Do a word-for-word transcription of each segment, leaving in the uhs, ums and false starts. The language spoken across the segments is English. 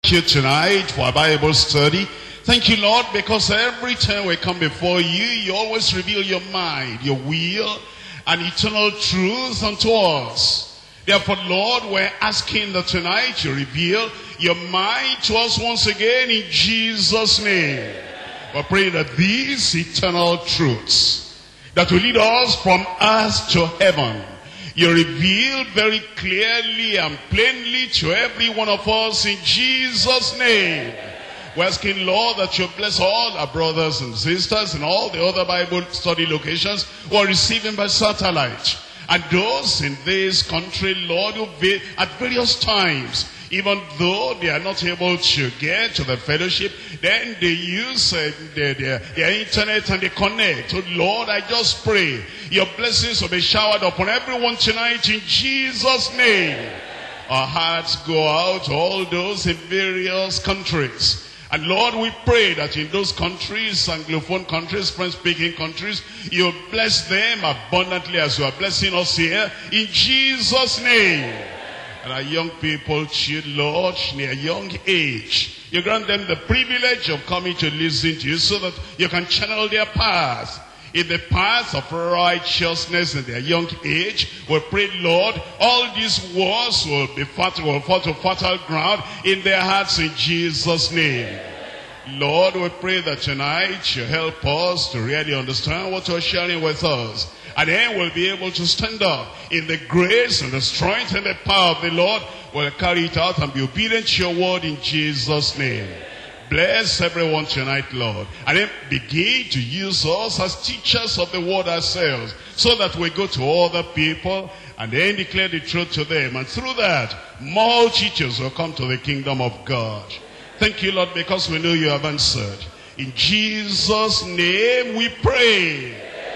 Thank you tonight for our Bible study. Thank you, Lord, because every time we come before you, you always reveal your mind, your will, and eternal truth unto us. Therefore, Lord, we're asking that tonight you reveal your mind to us once again in Jesus' name. We're praying that these eternal truths that will lead us from earth to heaven, you reveal very clearly and plainly to every one of us in Jesus' name. We're asking, Lord, that you bless all our brothers and sisters in all the other Bible study locations who are receiving by satellite. And those in this country, Lord, who at various times, even though they are not able to get to the fellowship, then they use uh, their, their, their internet and they connect. Oh, Lord, I just pray your blessings will be showered upon everyone tonight in Jesus' name. Our hearts go out to all those in various countries. And Lord, we pray that in those countries, Anglophone countries, French-speaking countries, you bless them abundantly as you are blessing us here in Jesus' name. And our young people, Lord, in their young age, you grant them the privilege of coming to listen to you so that you can channel their path in the path of righteousness in their young age. We pray, Lord, all these words will be fertile, will fall to fertile ground in their hearts in Jesus' name. Lord, we pray that tonight you help us to really understand what you're sharing with us. And then we'll be able to stand up in the grace and the strength and the power of the Lord. We'll carry it out and be obedient to your word in Jesus' name. Bless everyone tonight, Lord. And then begin to use us as teachers of the word ourselves, so that we go to other people and then declare the truth to them. And through that, multitudes will come to the kingdom of God. Thank you, Lord, because we know you have answered. In Jesus' name we pray.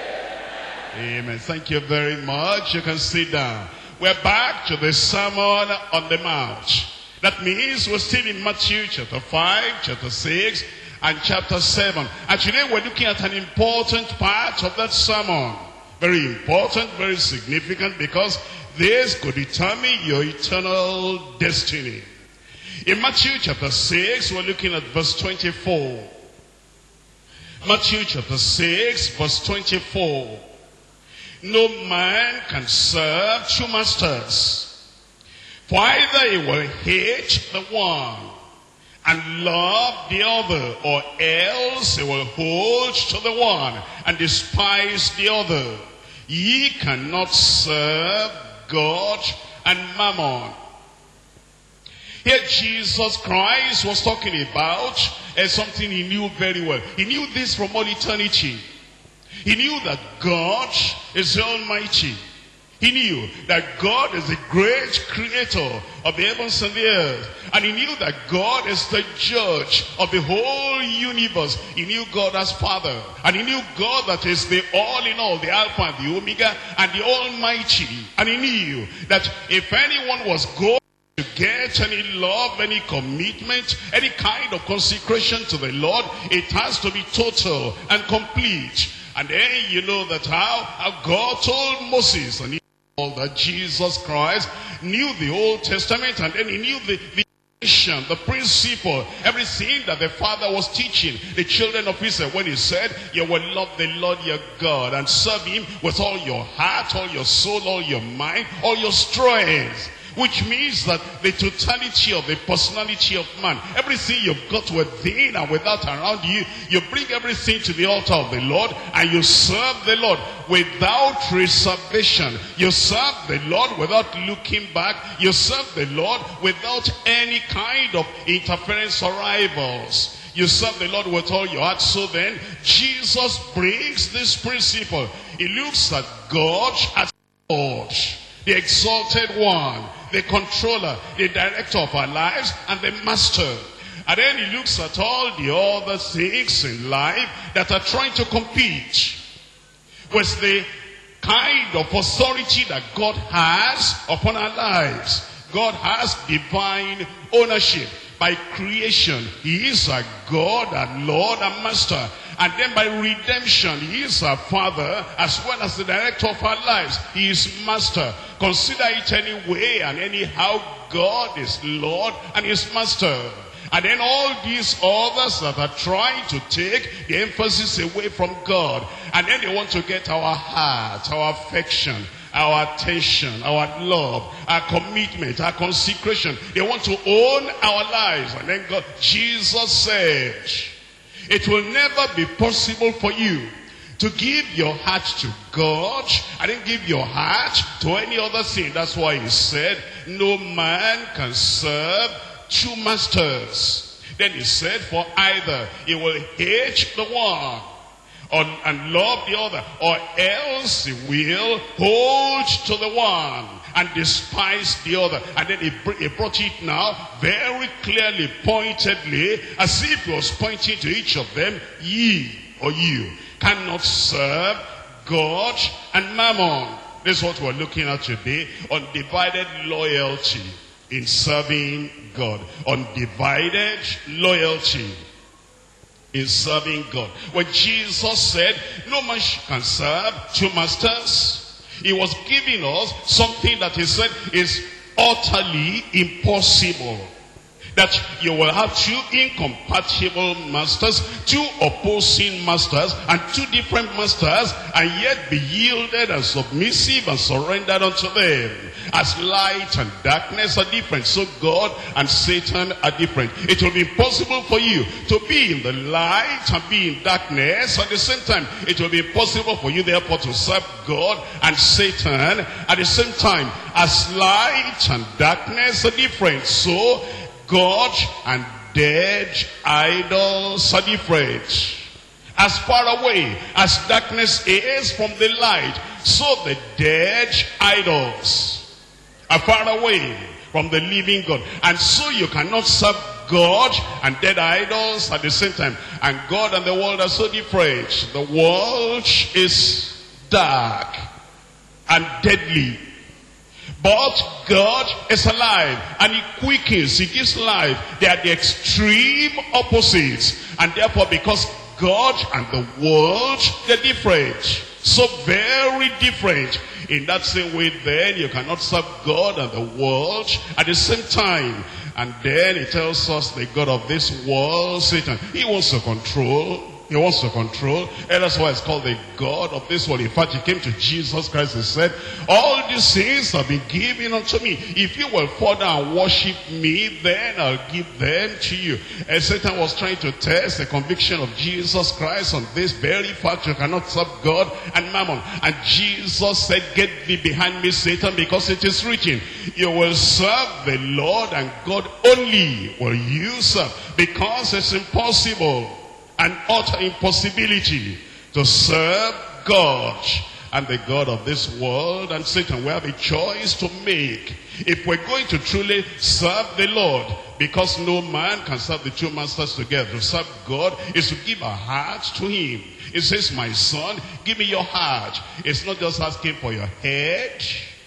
Amen. Thank you very much. You can sit down. We're back to the Sermon on the Mount. That means we're still in Matthew chapter five, chapter six, and chapter seven. And today we're looking at an important part of that sermon. Very important, very significant, because this could determine your eternal destiny. In Matthew chapter six, we're looking at verse twenty-four. Matthew chapter six, verse twenty-four. No man can serve two masters. For either he will hate the one and love the other, or else he will hold to the one and despise the other. Ye cannot serve God and mammon. Here Jesus Christ was talking about uh, something he knew very well. He knew this from all eternity. He knew that God is the Almighty. He knew that God is the great creator of the heavens and the earth. And he knew that God is the judge of the whole universe. He knew God as Father. And he knew God that is the all in all, the Alpha and the Omega, and the Almighty. And he knew that if anyone was going to get any love, any commitment, any kind of consecration to the Lord, it has to be total and complete. And then you know that how, how God told Moses, and he all that Jesus Christ knew the Old Testament, and then he knew the, the mission, the principle, everything that the Father was teaching the children of Israel when he said, you will love the Lord your God and serve him with all your heart, all your soul, all your mind, all your strength. Which means that the totality of the personality of man, everything you've got within and without around you, you bring everything to the altar of the Lord and you serve the Lord without reservation. You serve the Lord without looking back. You serve the Lord without any kind of interference or rivals. You serve the Lord with all your heart. So then, Jesus brings this principle. He looks at God as Lord, the exalted one, the controller, the director of our lives, and the master. And then he looks at all the other things in life that are trying to compete with the kind of authority that God has upon our lives. God has divine ownership. By creation, he is our God and Lord and Master. And then by redemption, he is our Father as well as the director of our lives. He is Master. Consider it any way and anyhow, God is Lord and is Master. And then all these others that are trying to take the emphasis away from God. And then they want to get our heart, our affection, our attention, our love, our commitment, our consecration. They want to own our lives. And then God, Jesus said, it will never be possible for you to give your heart to God and then give your heart to any other thing. That's why he said, no man can serve two masters. Then he said, for either he will hate the one or, and love the other, or else he will hold to the one and despise the other. And then he, he brought it now very clearly, pointedly, as if he was pointing to each of them. Ye, or you, cannot serve God and mammon. This is what we're looking at today. Undivided loyalty in serving God. Undivided loyalty in serving God. When Jesus said, no man can serve two masters, he was giving us something that he said is utterly impossible. That you will have two incompatible masters, two opposing masters, and two different masters, and yet be yielded and submissive and surrendered unto them. As light and darkness are different, so God and Satan are different. It will be impossible for you to be in the light and be in darkness at the same time. It will be impossible for you therefore to serve God and Satan at the same time. As light and darkness are different, so God and dead idols are different. As far away as darkness is from the light, so the dead idols are far away from the living God. And so you cannot serve God and dead idols at the same time. And God and the world are so different. The world is dark and deadly, but God is alive and he quickens, he gives life. They are the extreme opposites. And therefore, because God and the world, they're different. So very different. In that same way then, you cannot serve God and the world at the same time. And then it tells us the God of this world, Satan, he wants to control. He wants to control. And that's why it's called the God of this world. In fact, he came to Jesus Christ and said, all these things have been given unto me. If you will fall down and worship me, then I'll give them to you. And Satan was trying to test the conviction of Jesus Christ on this very fact. You cannot serve God and mammon. And Jesus said, get thee behind me, Satan, because it is written, you will serve the Lord and God only will you serve. Because it's impossible, an utter impossibility, to serve God and the God of this world and Satan. We have a choice to make. If we're going to truly serve the Lord, because no man can serve the two masters together. To serve God is to give our heart to him. It says, my son, give me your heart. It's not just asking for your head.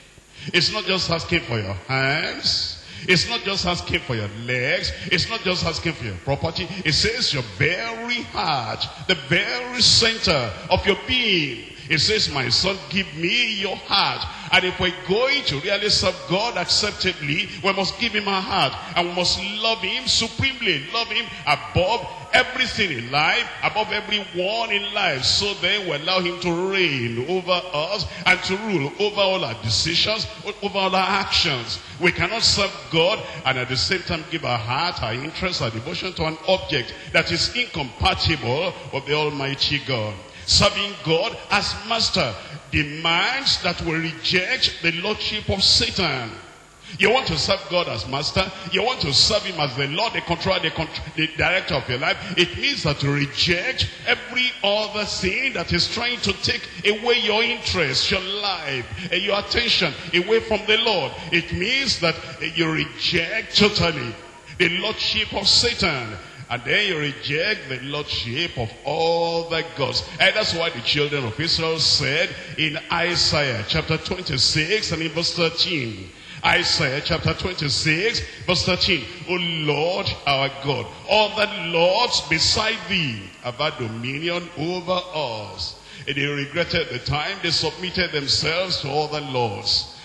It's not just asking for your hands. It's not just asking for your legs. It's not just asking for your property. It says your very heart, the very center of your being. It says, my son, give me your heart. And if we're going to really serve God acceptably, we must give him our heart. And we must love him supremely. Love him above everything in life, above everyone in life. So then we allow him to reign over us and to rule over all our decisions, over all our actions. We cannot serve God and at the same time give our heart, our interest, our devotion to an object that is incompatible with the Almighty God. Serving God as master demands that we reject the lordship of Satan. You want to serve God as master, you want to serve him as the Lord, the controller, the, contr the director of your life. It means that you reject every other thing that is trying to take away your interest, your life, and your attention away from the Lord. It means that you reject totally the lordship of Satan. And then you reject the lordship of all the gods. And that's why the children of Israel said in Isaiah chapter twenty-six and in verse thirteen. Isaiah chapter twenty-six verse thirteen. O Lord our God, all the lords beside thee have had dominion over us. And they regretted the time they submitted themselves to all the lords.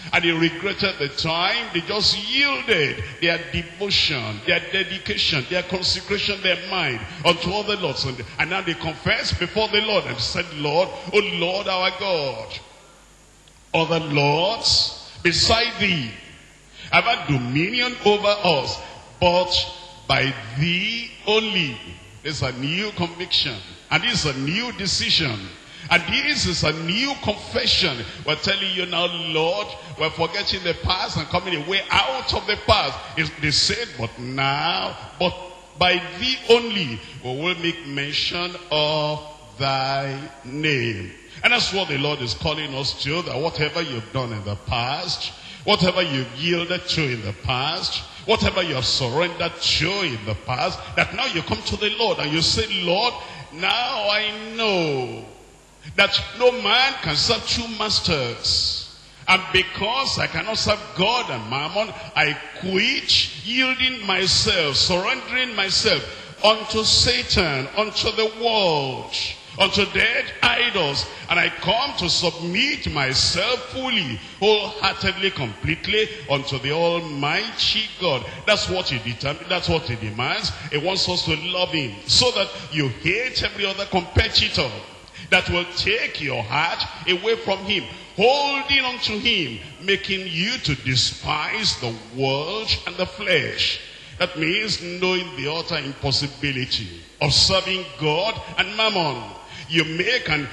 And they regretted the time. They just yielded their devotion, their dedication, their consecration, their mind unto other lords. And, and now they confessed before the Lord and said, Lord, O Lord our God, other lords beside thee have had dominion over us, but by thee only. This is a new conviction, and this is a new decision, and this is a new confession. We're telling you now, Lord, we're forgetting the past and coming away out of the past. It's, they said, but now, but by thee only we will make mention of thy name. And that's what the Lord is calling us to, that whatever you've done in the past, whatever you've yielded to in the past, whatever you have surrendered to in the past, that now you come to the Lord and you say, Lord, now I know that no man can serve two masters. And because I cannot serve God and Mammon, I quit yielding myself, surrendering myself unto Satan, unto the world, unto dead idols, and I come to submit myself fully, wholeheartedly, completely unto the Almighty God. That's what he determines, that's what he demands. He wants us to love him, so that you hate every other competitor that will take your heart away from him, holding on to him, making you to despise the world and the flesh. That means knowing the utter impossibility of serving God and Mammon. You make an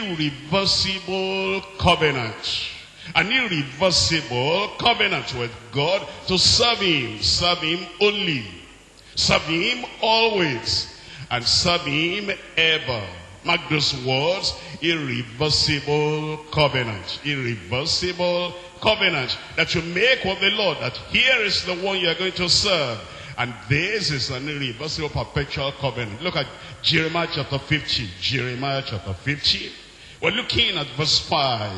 irreversible covenant. An irreversible covenant with God to serve him. Serve him only. Serve him always. And serve him ever. Mark those words. Irreversible covenant. Irreversible covenant. That you make with the Lord. That here is the one you are going to serve. And this is an irreversible perpetual covenant. Look at Jeremiah chapter fifty. Jeremiah chapter fifty. We're looking at verse five.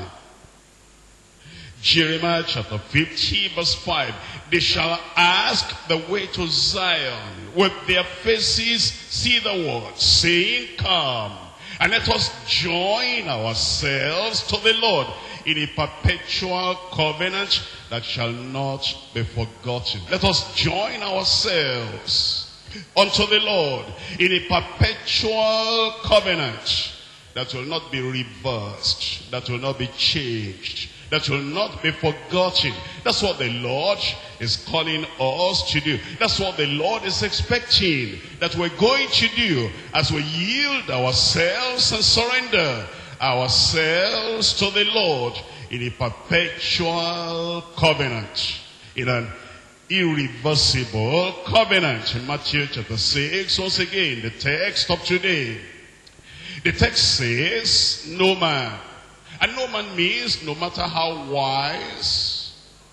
Jeremiah chapter fifty, verse five. They shall ask the way to Zion, with their faces thitherward, saying, come, and let us join ourselves to the Lord in a perpetual covenant that shall not be forgotten. Let us join ourselves unto the Lord in a perpetual covenant that will not be reversed, that will not be changed, that will not be forgotten. That's what the Lord is calling us to do. That's what the Lord is expecting that we're going to do as we yield ourselves and surrender ourselves to the Lord in a perpetual covenant, in an irreversible covenant. In Matthew chapter six, once again, the text of today. The text says, no man. And no man means no matter how wise,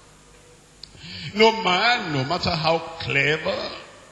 no man, no matter how clever,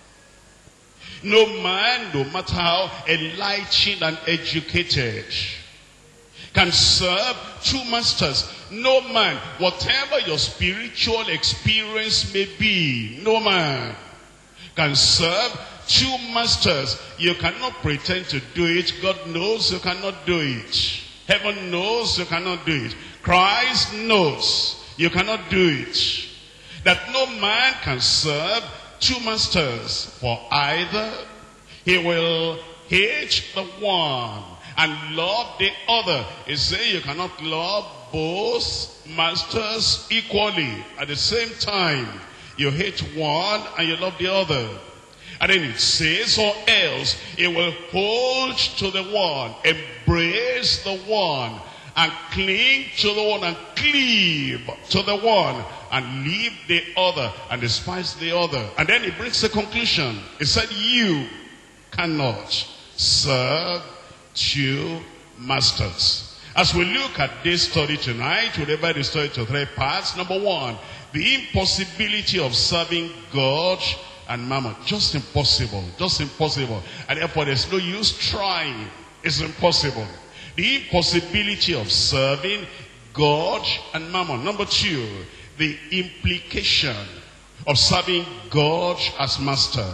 no man, no matter how enlightened and educated, can serve two masters. No man, whatever your spiritual experience may be, no man can serve two masters. You cannot pretend to do it. God knows you cannot do it. Heaven knows you cannot do it. Christ knows you cannot do it. That no man can serve two masters, for either he will hate the one and love the other. He says you cannot love both masters equally. At the same time, you hate one and you love the other. And then it says, or else he will hold to the one, embrace the one, and cling to the one, and cleave to the one, and leave the other, and despise the other. And then he brings the conclusion. He said, you cannot serve two masters. As we look at this study tonight, we'll divide the study to three parts. Number one, the impossibility of serving God and Mammon. Just impossible. Just impossible. And therefore there's no use trying. It's impossible. The impossibility of serving God and Mammon. Number two, the implication of serving God as master.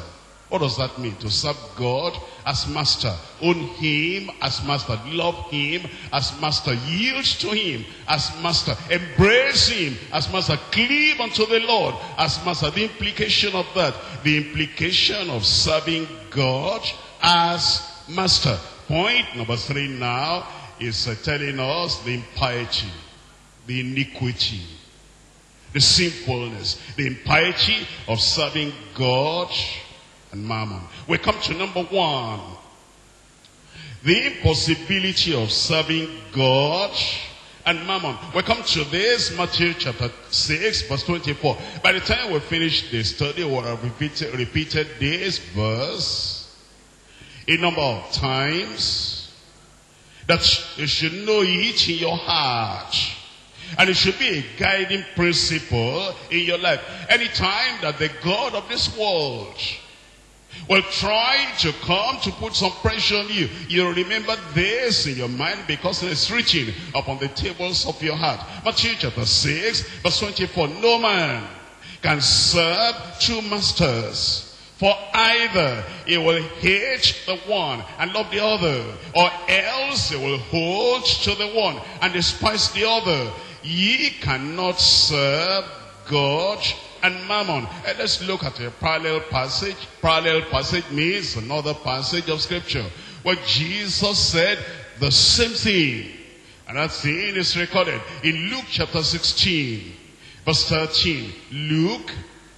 What does that mean? To serve God as master. Own him as master. Love him as master. Yield to him as master. Embrace him as master. Cleave unto the Lord as master. The implication of that. The implication of serving God as master. Point number three now is uh, telling us the impiety, the iniquity, the sinfulness, the impiety of serving God and mammon. We come to number one. The impossibility of serving God and mammon. We come to this, Matthew chapter six, verse twenty-four. By the time we finish the study, we will have repeated, repeated this verse a number of times, that you should know it in your heart. And it should be a guiding principle in your life. Anytime that the God of this world will try to come to put some pressure on you, you remember this in your mind, because it is written upon the tables of your heart. Matthew chapter six, verse twenty-four. No man can serve two masters, for either he will hate the one and love the other, or else he will hold to the one and despise the other. Ye cannot serve God and mammon. And let's look at a parallel passage. Parallel passage means another passage of scripture where Jesus said the same thing. And that thing is recorded in Luke chapter sixteen, verse thirteen. Luke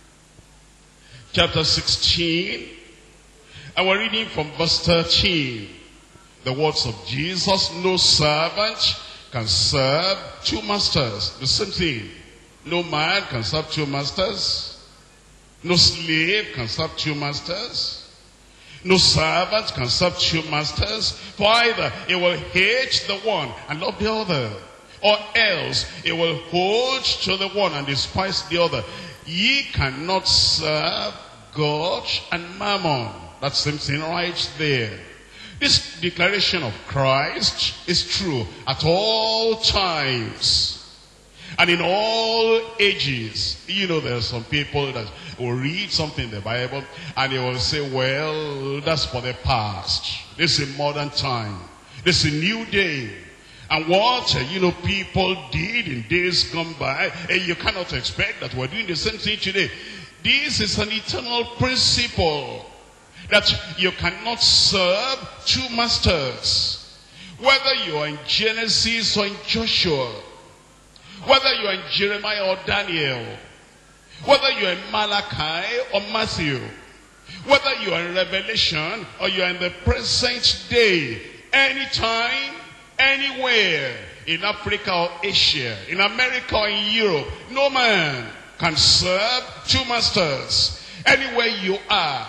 chapter sixteen, and we're reading from verse thirteen. The words of Jesus: no servant can serve two masters. The same thing. No man can serve two masters. No slave can serve two masters. No servant can serve two masters. For either he will hate the one and love the other, or else he will hold to the one and despise the other. Ye cannot serve God and mammon. That's same thing right there. This declaration of Christ is true at all times and in all ages. You know, there are some people that will read something in the Bible and they will say, well, that's for the past. This is a modern time. This is a new day. And what, uh, you know, people did in days gone by, and you cannot expect that we're doing the same thing today. This is an eternal principle, that you cannot serve two masters. Whether you are in Genesis or in Joshua, whether you are in Jeremiah or Daniel, whether you are in Malachi or Matthew, whether you are in Revelation or you are in the present day, anytime, anywhere, in Africa or Asia, in America or in Europe, no man can serve two masters. Anywhere you are,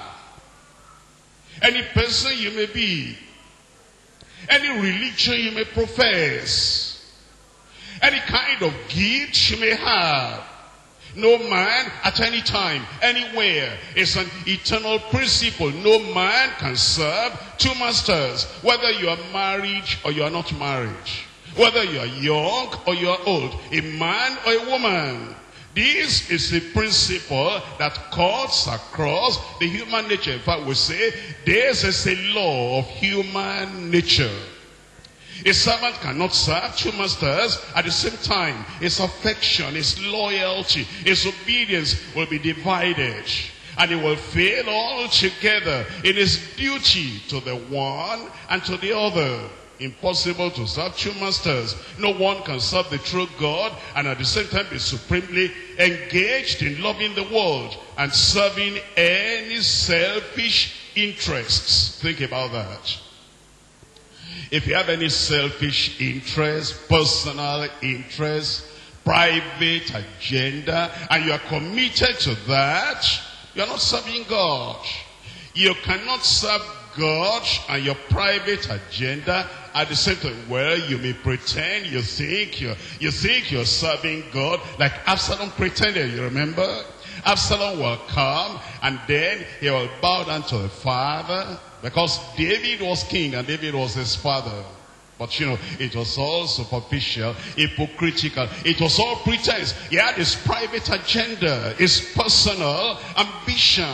any person you may be, any religion you may profess, any kind of gift you may have, no man at any time, anywhere. It's an eternal principle. No man can serve two masters, whether you are married or you are not married, whether you are young or you are old, a man or a woman. This is a principle that cuts across the human nature. In fact, we say this is a law of human nature. A servant cannot serve two masters at the same time. His affection, his loyalty, his obedience will be divided, and he will fail altogether in his duty to the one and to the other. Impossible to serve two masters. No one can serve the true God and at the same time be supremely engaged in loving the world and serving any selfish interests. Think about that. If you have any selfish interest, personal interest, private agenda, and you are committed to that, you are not serving God. You cannot serve God and your private agenda at the same time. Well, you may pretend you think you're, you think you're serving God, like Absalom pretended. You remember? Absalom will come and then he will bow down to the father, because David was king and David was his father. But you know, it was all superficial, hypocritical. It was all pretense. He had his private agenda, his personal ambition.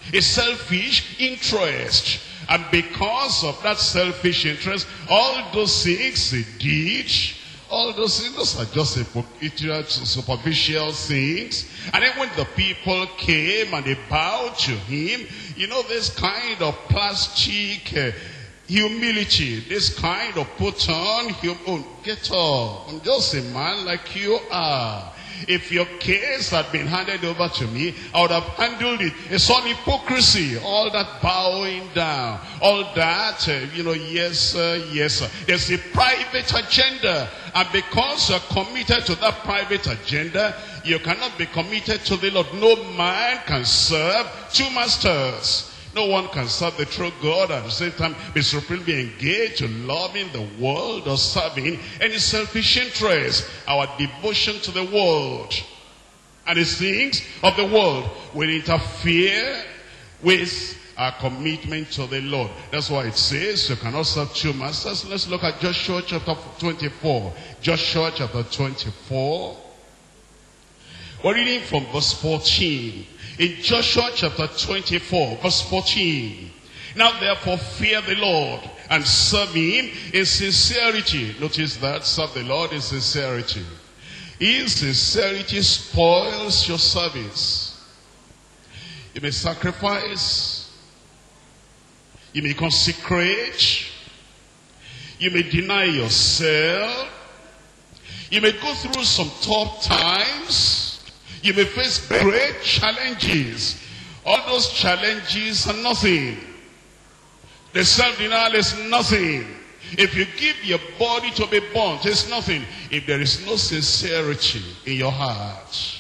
a selfish interest. And because of that selfish interest, all those things he did, all those things, those are just superficial things. And then when the people came and they bowed to him, you know, this kind of plastic uh, humility, this kind of put on, hum oh, get up, I'm just a man like you are. If your case had been handed over to me, I would have handled it. It's all hypocrisy, all that bowing down, all that, uh, you know, yes, sir, yes, sir. There's a private agenda. And because you're committed to that private agenda, you cannot be committed to the Lord. No man can serve two masters. No one can serve the true God and at the same time be supremely engaged to loving the world or serving any selfish interest. Our devotion to the world and the things of the world will interfere with our commitment to the Lord. That's why it says you cannot serve two masters. Let's look at Joshua chapter twenty-four. Joshua chapter twenty-four. We're reading from verse fourteen. In Joshua chapter twenty-four, verse fourteen. Now therefore fear the Lord and serve him in sincerity. Notice that, serve the Lord in sincerity. In sincerity spoils your service. You may sacrifice. You may consecrate. You may deny yourself. You may go through some tough times. You may face great challenges. All those challenges are nothing. The self-denial is nothing. If you give your body to be burnt, it's nothing. If there is no sincerity in your heart,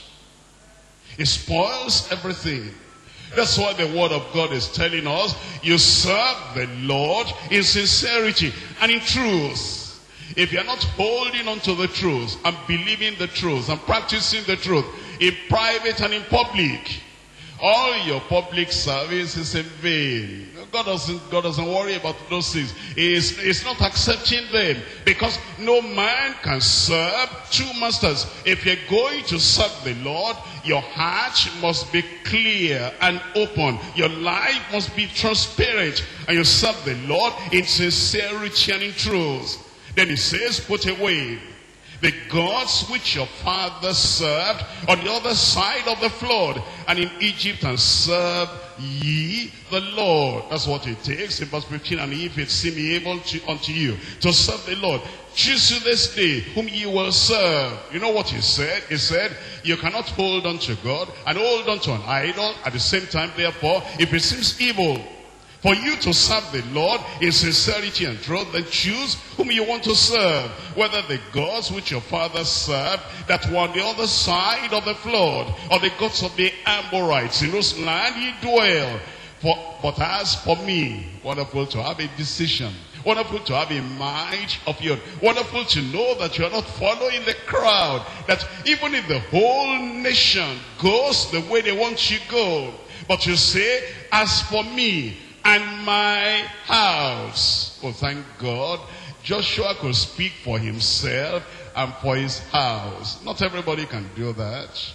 it spoils everything. That's why the word of God is telling us, you serve the Lord in sincerity and in truth. If you're not holding on to the truth and believing the truth and practicing the truth in private and in public, all your public service is in vain. God doesn't, God doesn't worry about those things. He's, he's not accepting them because no man can serve two masters. If you're going to serve the Lord, your heart must be clear and open. Your life must be transparent. And you serve the Lord in sincerity and in truth. Then he says, put away the gods which your fathers served on the other side of the flood and in Egypt, and serve ye the Lord. That's what it takes in verse fifteen. And if it seem able to, unto you to serve the Lord, choose you this day whom ye will serve. You know what he said? He said, you cannot hold on to God and hold on to an idol at the same time. Therefore, if it seems evil for you to serve the Lord in sincerity and truth, then choose whom you want to serve. Whether the gods which your fathers served that were on the other side of the flood, or the gods of the Amorites in whose land ye dwell. For, but as for me, wonderful to have a decision. Wonderful to have a mind of your own. Wonderful to know that you are not following the crowd. That even if the whole nation goes the way they want you to go, but you say, as for me and my house. Oh, thank God. Joshua could speak for himself and for his house. Not everybody can do that.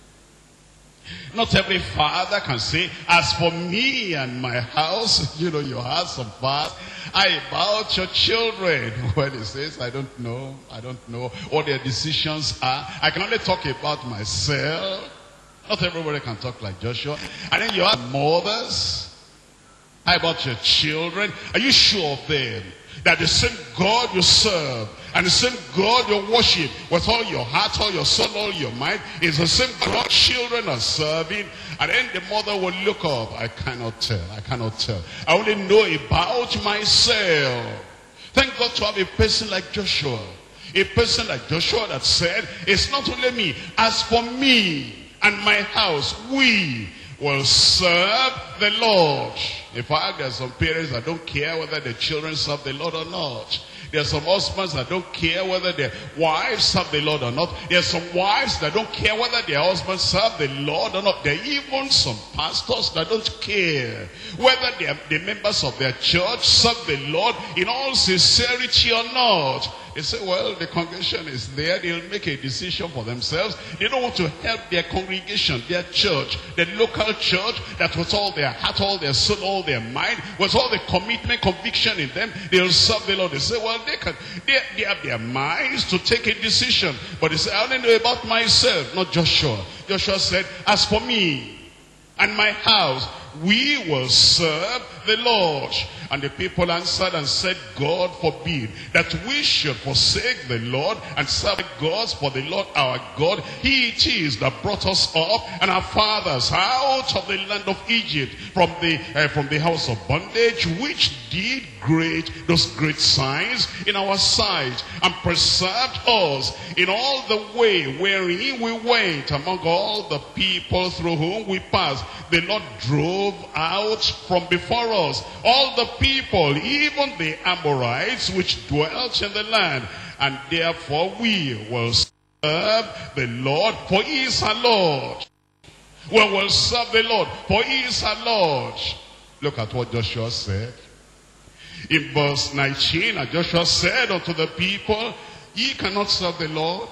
Not every father can say, as for me and my house, you know, you have some fathers. I about your children. When he says, I don't know, I don't know what their decisions are. I can only talk about myself. Not everybody can talk like Joshua. And then you have mothers. How about your children? Are you sure of them? That the same God you serve and the same God you worship with all your heart, all your soul, all your mind is the same God children are serving. And then the mother will look up. I cannot tell. I cannot tell. I only know about myself. Thank God to have a person like Joshua. A person like Joshua that said, it's not only me. As for me and my house, we will serve the Lord. In fact, there are some parents that don't care whether their children serve the Lord or not. There are some husbands that don't care whether their wives serve the Lord or not. There are some wives that don't care whether their husbands serve the Lord or not. There are even some pastors that don't care whether they are the members of their church serve the Lord in all sincerity or not. They say, well, the congregation is there. They'll make a decision for themselves. They don't want to help their congregation, their church, the local church, that with all their heart, all their soul, all their mind, with all the commitment, conviction in them, they'll serve the Lord. They say, well, they can, they, they have their minds to take a decision. But they say, I only know about myself, not Joshua. Joshua said, as for me and my house, we will serve the Lord. And the people answered and said, God forbid that we should forsake the Lord and serve gods, for the Lord our God, he it is that brought us up and our fathers out of the land of Egypt, from the uh, from the house of bondage, which did great those great signs in our sight, and preserved us in all the way wherein we went among all the people through whom we passed. The Lord drove out from before us all the people, even the Amorites which dwelt in the land, and therefore we will serve the Lord, for he is our Lord. We will serve the Lord, for he is our Lord. Look at what Joshua said. In verse nineteen, and Joshua said unto the people, ye cannot serve the Lord.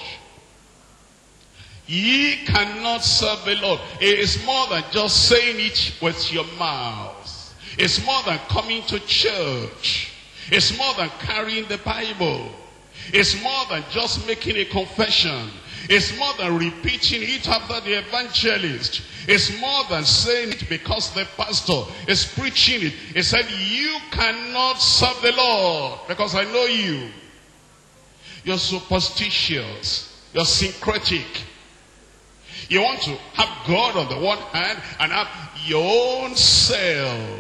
Ye cannot serve the Lord. It is more than just saying it with your mouth. It's more than coming to church. It's more than carrying the Bible. It's more than just making a confession. It's more than repeating it after the evangelist. It's more than saying it because the pastor is preaching it. He said, you cannot serve the Lord because I know you. You're superstitious. You're syncretic. You want to have God on the one hand and have your own self,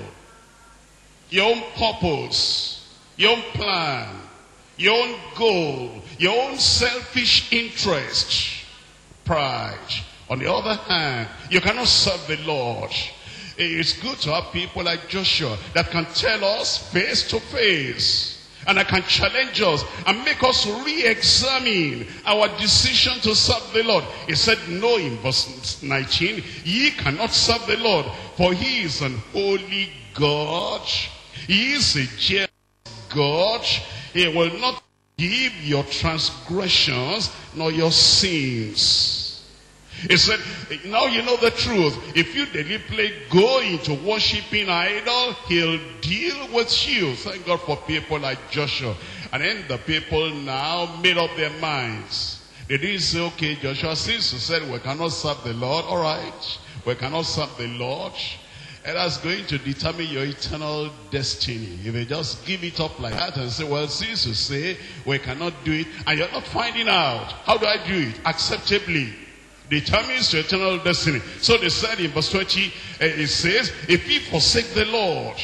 your own purpose, your own plan, your own goal, your own selfish interest, pride. On the other hand, you cannot serve the Lord. It's good to have people like Joshua that can tell us face to face, and that can challenge us and make us re-examine our decision to serve the Lord. He said, no, in verse nineteen, ye cannot serve the Lord, for he is an holy God. He is a jealous God. He will not give your transgressions nor your sins. He said, now you know the truth. If you deliberately go into worshiping idol, he'll deal with you. Thank God for people like Joshua. And then the people now made up their minds. They didn't say, okay, Joshua, since you said we cannot serve the Lord, all right, we cannot serve the Lord, and that's going to determine your eternal destiny. If they just give it up like that and say, well, since you say we cannot do it, and you're not finding out, how do I do it? Acceptably. Determines your eternal destiny. So they said in verse twenty, uh, it says, if ye forsake the Lord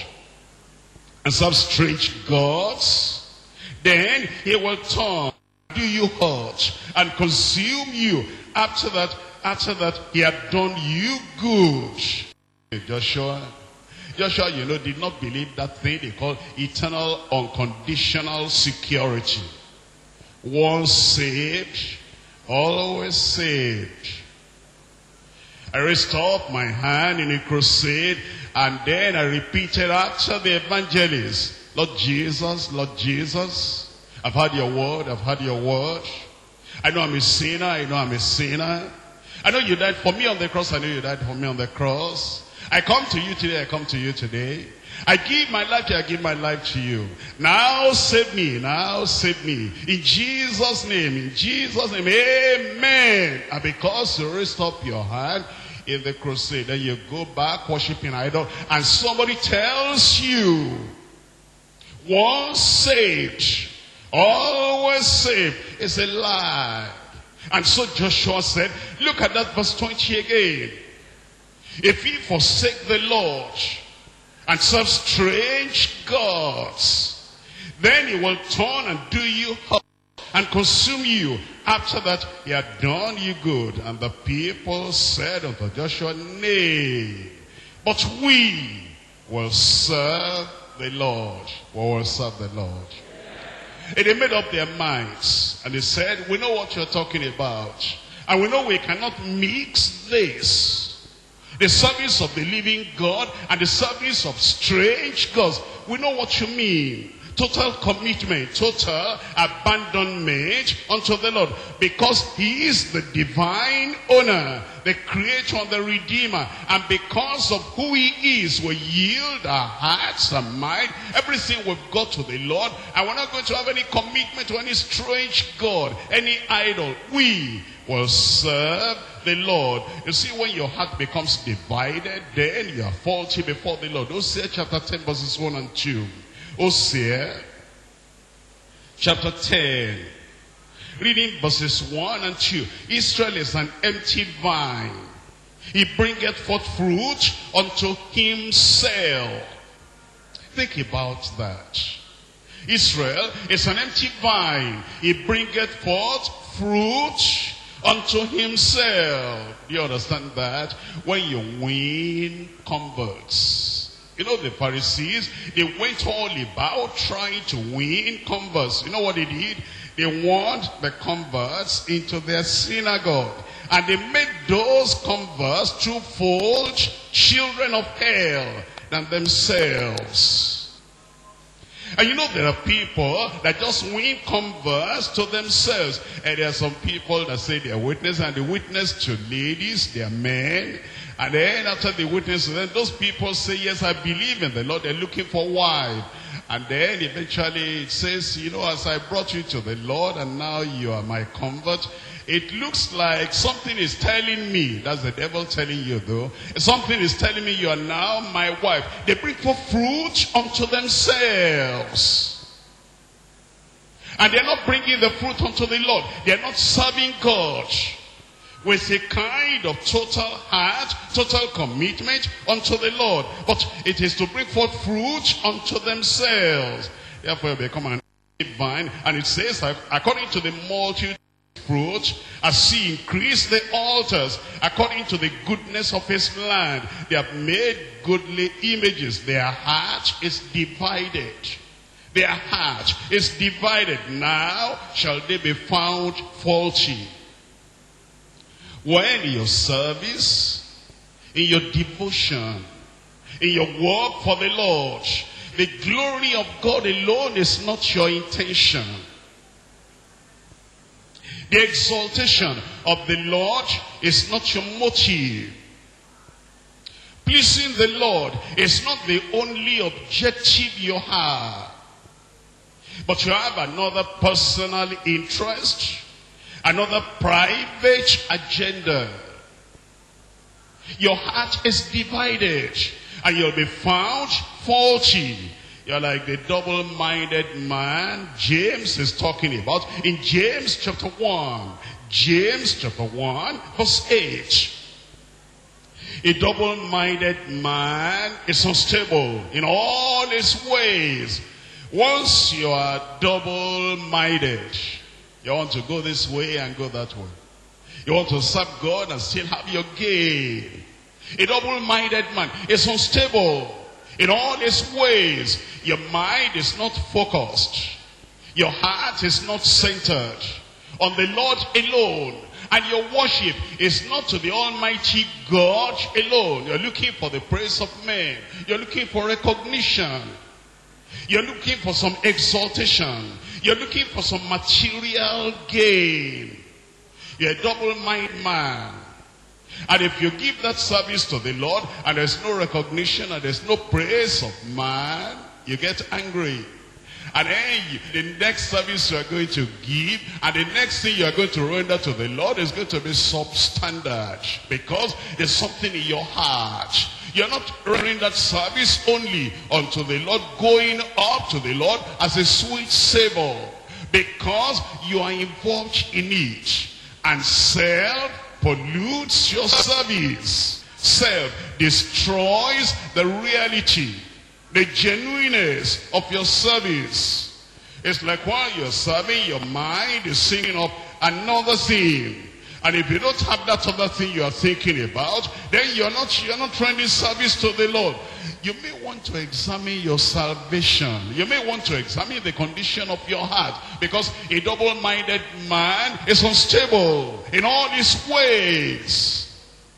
and serve strange gods, then he will turn, do you hurt, and consume you. After that, after that, he had done you good. Joshua, Joshua, you know, did not believe that thing they call eternal unconditional security. Once saved, always saved. I raised up my hand in a crusade, and then I repeated after the evangelist, Lord Jesus, Lord Jesus, I've heard your word, I've heard your word. I know I'm a sinner, I know I'm a sinner. I know you died for me on the cross, I know you died for me on the cross. I come to you today, I come to you today. I give my life to you, I give my life to you. Now save me, now save me. In Jesus' name, in Jesus' name, amen. And because you raised up your hand in the crusade, then you go back worshiping idol, and somebody tells you, once saved, always saved, is a lie. And so Joshua said, look at that verse twenty again. If ye forsake the Lord and serve strange gods, then he will turn and do you harm and consume you. After that, he had done you good. And the people said unto Joshua, nay, but we will serve the Lord. We will serve the Lord. And they made up their minds, and they said, we know what you're talking about, and we know we cannot mix this, the service of the living God and the service of strange gods. We know what you mean. total commitment, total abandonment unto the Lord, because he is the divine owner, the creator and the redeemer. And because of who he is, we yield our hearts and mind, everything we've got to the Lord, and we're not going to have any commitment to any strange god, any idol. We will serve the Lord. You see, when your heart becomes divided, then you are faulty before the Lord. Hosea chapter ten verses one and two. Hosea chapter ten, reading verses one and two. Israel is an empty vine. He bringeth forth fruit unto himself. Think about that. Israel is an empty vine. He bringeth forth fruit unto himself. Do you understand that? When you win converts. You know, the Pharisees, they went all about trying to win converts. You know what they did? They want the converts into their synagogue. And they made those converts twofold children of hell than themselves. And you know, there are people that just win converts to themselves. And there are some people that say they are witness, and they witness to ladies, they are men. And then after they witness to them, those people say, yes, I believe in the Lord. They're looking for a wife. And then eventually it says, you know, as I brought you to the Lord and now you are my convert, it looks like something is telling me, that's the devil telling you though, something is telling me you are now my wife. They bring forth fruit unto themselves. And they're not bringing the fruit unto the Lord. They're not serving God with a kind of total heart, total commitment unto the Lord. But it is to bring forth fruit unto themselves. Therefore, they become an vine. And it says, according to the multitude of fruit, as he increased the altars, according to the goodness of his land, they have made goodly images. Their heart is divided. Their heart is divided. Now shall they be found faulty. When in your service, in your devotion, in your work for the Lord, the glory of God alone is not your intention. The exaltation of the Lord is not your motive. Pleasing the Lord is not the only objective you have. But you have another personal interest, another private agenda. Your heart is divided, and you'll be found faulty. You're like the double-minded man James is talking about in James chapter one. James chapter one verse eight. A double-minded man is unstable in all his ways. Once you are double-minded, you want to go this way and go that way. You want to serve God and still have your gain. A double-minded man is unstable in all his ways. Your mind is not focused. Your heart is not centered on the Lord alone. And your worship is not to the Almighty God alone. You're looking for the praise of men. You're looking for recognition. You're looking for some exaltation. You're looking for some material gain. You're a double-minded man. And if you give that service to the Lord and there's no recognition and there's no praise of man, you get angry. And then you, the next service you are going to give and the next thing you are going to render to the Lord is going to be substandard, because there's something in your heart. You're not rendering that service only unto the Lord, going up to the Lord as a sweet savor, because you are involved in it. And self pollutes your service. Self destroys the reality, the genuineness of your service. It's like while you're serving, your mind is singing up another thing. And if you don't have that other thing you are thinking about, then you're not, you're not rendering service to the Lord. You may want to examine your salvation. You may want to examine the condition of your heart, because a double-minded man is unstable in all his ways.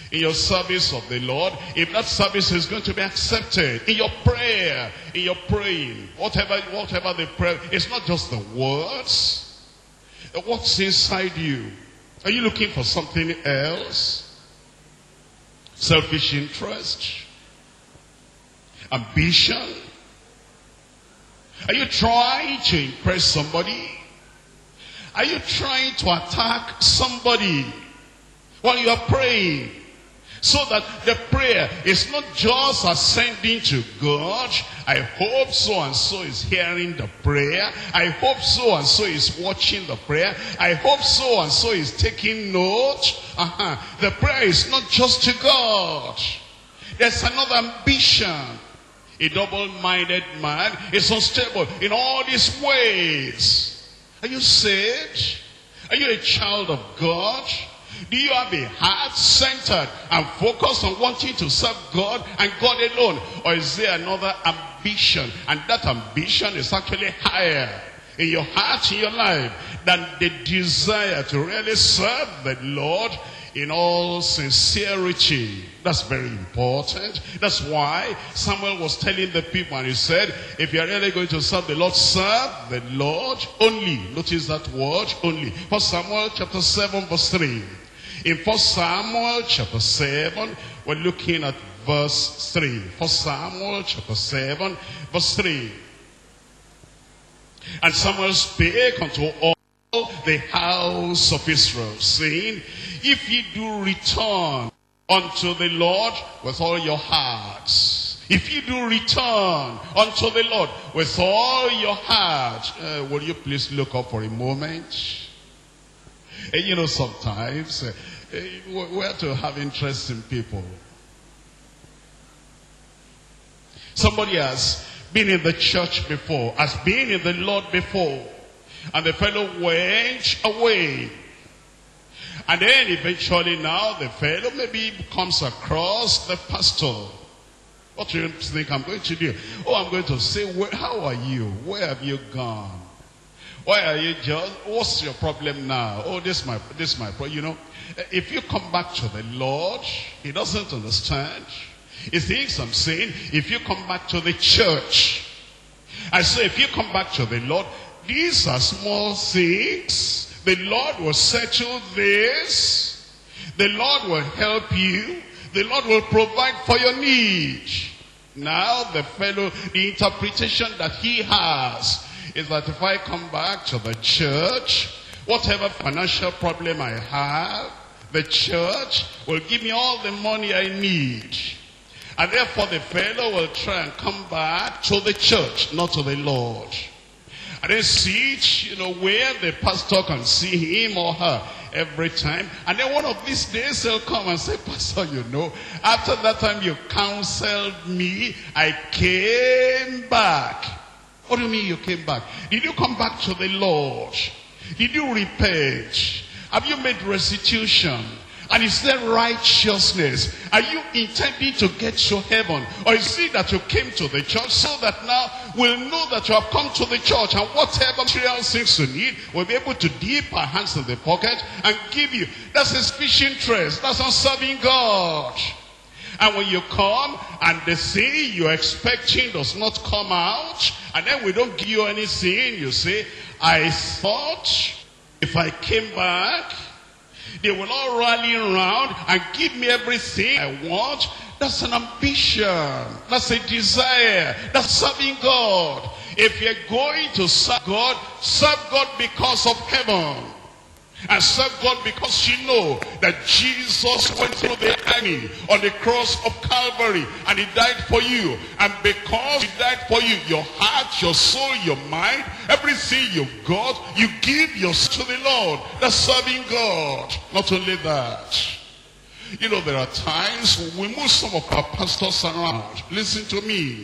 in your service of the Lord, if that service is going to be accepted, in your prayer, in your praying, whatever, whatever the prayer, it's not just the words. What's inside you? Are you looking for something else? Selfish interest? Ambition? Are you trying to impress somebody? Are you trying to attack somebody while you are praying? So that the prayer is not just ascending to God. I hope so and so is hearing the prayer. I hope so and so is watching the prayer. I hope so and so is taking note. Uh-huh. The prayer is not just to God. There's another ambition. A double-minded man is unstable in all these ways. Are you saved? Are you a child of God? Do you have a heart centered and focused on wanting to serve God and God alone? Or is there another ambition? And that ambition is actually higher in your heart, in your life, than the desire to really serve the Lord in all sincerity. That's very important. That's why Samuel was telling the people, and he said, if you are really going to serve the Lord, serve the Lord only. Notice that word, only. First Samuel chapter seven verse three. In First Samuel chapter seven, we're looking at verse three. First Samuel chapter seven verse three. And Samuel spake unto all the house of Israel, saying, if ye do return unto the Lord with all your hearts, if you do return unto the Lord with all your heart, uh, will you please look up for a moment? And you know, sometimes uh, we have to have interest in people. Somebody has been in the church before, has been in the Lord before, and the fellow went away. And then eventually now the fellow maybe comes across the pastor. What do you think I'm going to do? Oh, I'm going to say, where, how are you? Where have you gone? Why are you just, what's your problem now? Oh, this is my, this is my problem. You know, if you come back to the Lord, he doesn't understand. He thinks I'm saying, if you come back to the church, I say, if you come back to the Lord, these are small things. The Lord will settle this. The Lord will help you. The Lord will provide for your need. Now the fellow, the interpretation that he has is that if I come back to the church, whatever financial problem I have, the church will give me all the money I need. And therefore the fellow will try and come back to the church, not to the Lord. And then sit, you know, where the pastor can see him or her every time. And then one of these days they'll come and say, Pastor, you know, after that time you counseled me, I came back. What do you mean you came back? Did you come back to the Lord? Did you repent? Have you made restitution? And is there righteousness? Are you intending to get to heaven? Or is it that you came to the church so that now we'll know that you have come to the church, and whatever material things you need, we'll be able to dip our hands in the pocket and give you? That's a speech interest. That's not serving God. And when you come and the thing you're expecting does not come out, and then we don't give you anything, you say, I thought if I came back, they will all rally around and give me everything I want. That's an ambition. That's a desire. That's serving God. If you're going to serve God, serve God because of heaven. And serve God because you know that Jesus went through the agony on the cross of Calvary and he died for you. And because he died for you, your heart, your soul, your mind, everything you've got, you give yourself to the Lord. That's serving God. Not only that, you know, there are times when we move some of our pastors around. Listen to me.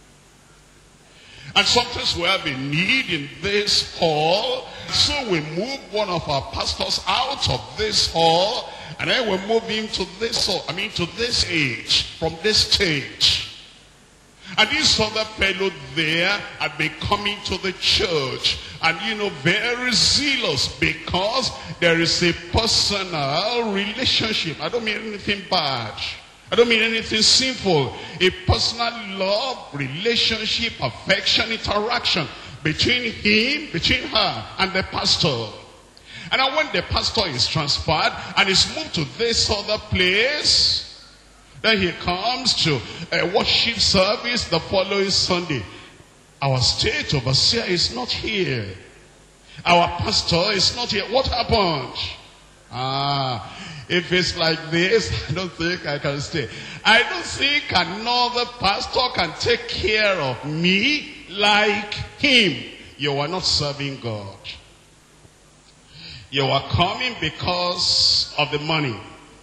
And sometimes we have a need in this hall, so we move one of our pastors out of this hall, and then we move him to this hall, I mean to this age, from this stage. And this other fellow there had been coming to the church, and you know, very zealous, because there is a personal relationship. I don't mean anything bad. I don't mean anything sinful. A personal love, relationship, affection, interaction between him, between her, and the pastor. And now when the pastor is transferred and is moved to this other place, then he comes to a worship service the following Sunday. Our state overseer is not here. Our pastor is not here. What happened? Ah, if it's like this, I don't think I can stay. I don't think another pastor can take care of me like him. You are not serving God. You are coming because of the money,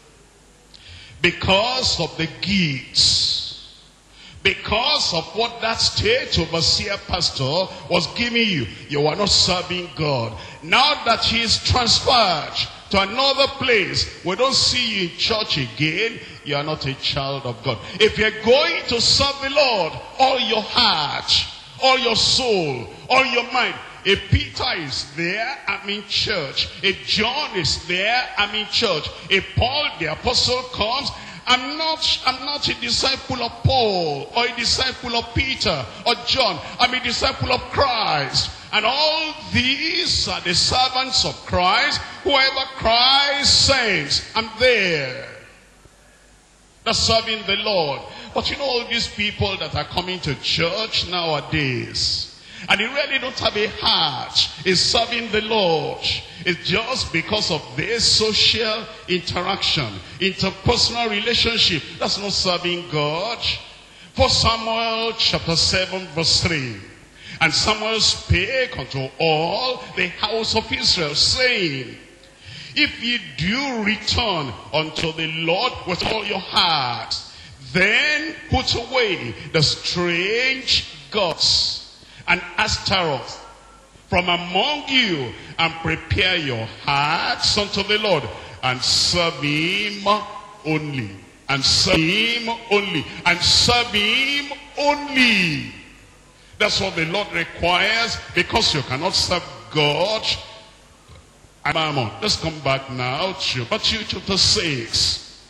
because of the gifts, because of what that state overseer pastor was giving you. You are not serving God. Now that he is transferred to another place, we don't see you in church again, you are not a child of God. If you're going to serve the Lord, all your heart, all your soul, all your mind. If Peter is there, I'm in church. If John is there, I'm in church. If Paul the apostle comes, I'm not, I'm not a disciple of Paul or a disciple of Peter or John. I'm a disciple of Christ. And all these are the servants of Christ. Whoever Christ sends, I'm there. That's serving the Lord. But you know, all these people that are coming to church nowadays, and they really don't have a heart in serving the Lord. It's just because of their social interaction, interpersonal relationship. That's not serving God. First Samuel chapter seven verse three. And Samuel spake unto all the house of Israel, saying, if ye do return unto the Lord with all your heart, then put away the strange gods and Ashtaroth from among you, and prepare your hearts unto the Lord, and serve him only, and serve him only, and serve him only. That's what the Lord requires, because you cannot serve God and mammon. Let's come back now to Matthew chapter six.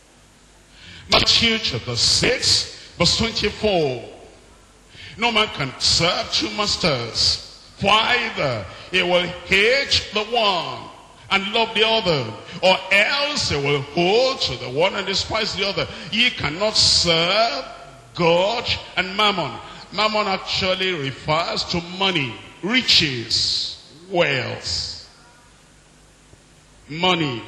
Matthew chapter six, verse twenty-four. No man can serve two masters, for either he will hate the one and love the other, or else he will hold to the one and despise the other. Ye cannot serve God and mammon. Mammon actually refers to money, riches, wealth. Money,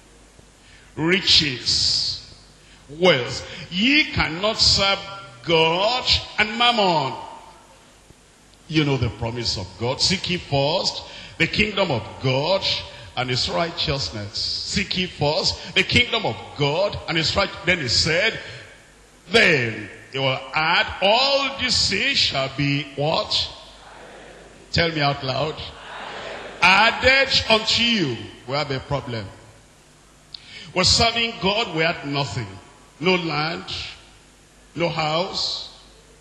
riches, wealth. Ye cannot serve God and mammon. You know the promise of God. Seek ye first the kingdom of God and his righteousness. Seek ye first the kingdom of God and his righteousness. Then he said, then he will add, all these things shall be what? Tell me out loud. Added unto you. We have a problem. We're serving God, we had nothing. No land, no house,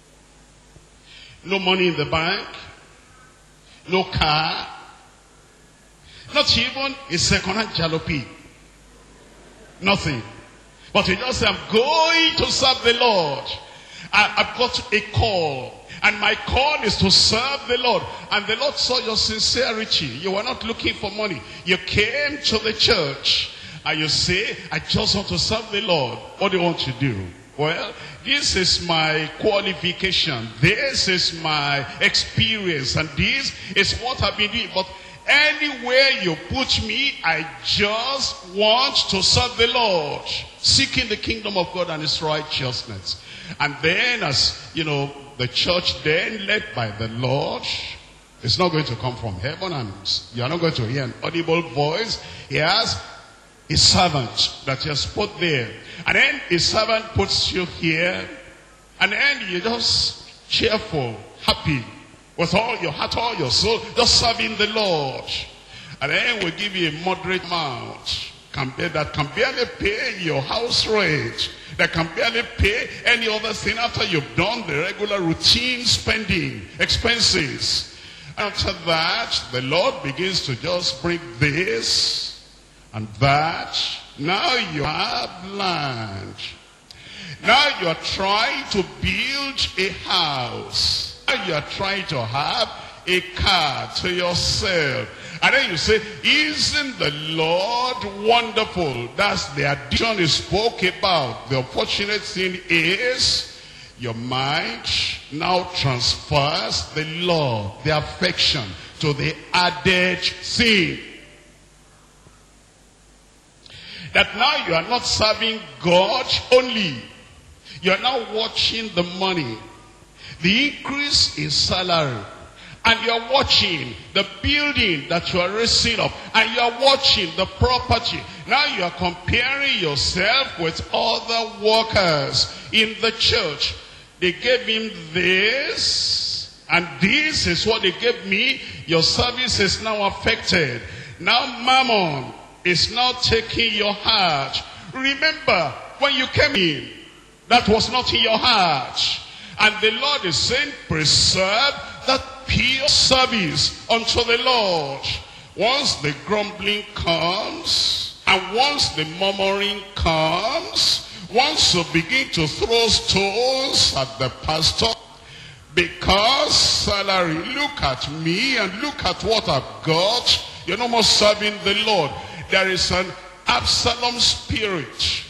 no money in the bank, no car, not even a second-hand jalopy. Nothing. But you just say, I'm going to serve the Lord. I, I've got a call. And my call is to serve the Lord. And the Lord saw your sincerity. You were not looking for money. You came to the church. And you say, I just want to serve the Lord. What do you want to do? Well, this is my qualification. This is my experience. And this is what I've been doing. But anywhere you put me, I just want to serve the Lord. Seeking the kingdom of God and his righteousness. And then, as you know, the church then led by the Lord, it's not going to come from heaven, and you're not going to hear an audible voice. He has a servant that he has put there. And then his servant puts you here, and then you're just cheerful, happy, with all your heart, all your soul, just serving the Lord. And then we'll give you a moderate amount can bear, that can barely pay your house rent that can barely pay any other thing after you've done the regular routine spending, expenses. After that, the Lord begins to just bring this and that. Now you have land. Now you are trying to build a house. Now you are trying to have a car to yourself. And then you say, isn't the Lord wonderful? That's the addition he spoke about. The unfortunate thing is, your mind now transfers the love, the affection to the added thing. That now you are not serving God only. You are now watching the money, the increase in salary. And you are watching the building that you are raising up. And you are watching the property. Now you are comparing yourself with other workers in the church. They gave him this, and this is what they gave me. Your service is now affected. Now Mammon is now taking your heart. Remember, when you came in, that was not in your heart. And the Lord is saying, preserve that pure service unto the Lord. Once the grumbling comes, and once the murmuring comes, once you begin to throw stones at the pastor, because salary, look at me and look at what I've got, you're no more serving the Lord. There is an Absalom spirit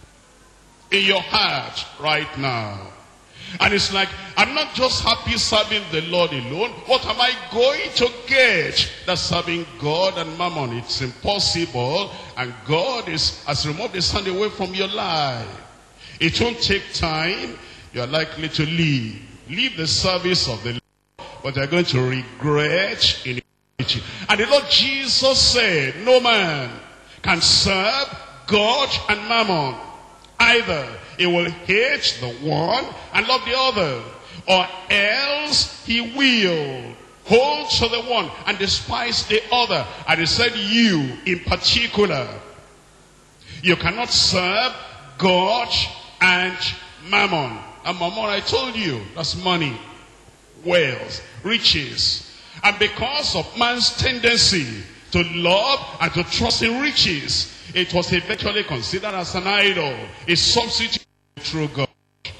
in your heart right now. And it's like, I'm not just happy serving the Lord alone. What am I going to get? That's serving God and Mammon. It's impossible. And God is, has removed the sun away from your life. It won't take time. You are likely to leave. Leave the service of the Lord. But you're going to regret in eternity. And the Lord Jesus said, no man can serve God and Mammon. Either he will hate the one and love the other, or else he will hold to the one and despise the other. And he said, you in particular, you cannot serve God and Mammon. And Mammon, I told you, that's money, wealth, riches. And because of man's tendency to love and to trust in riches, it was eventually considered as an idol, a substitute for the true God.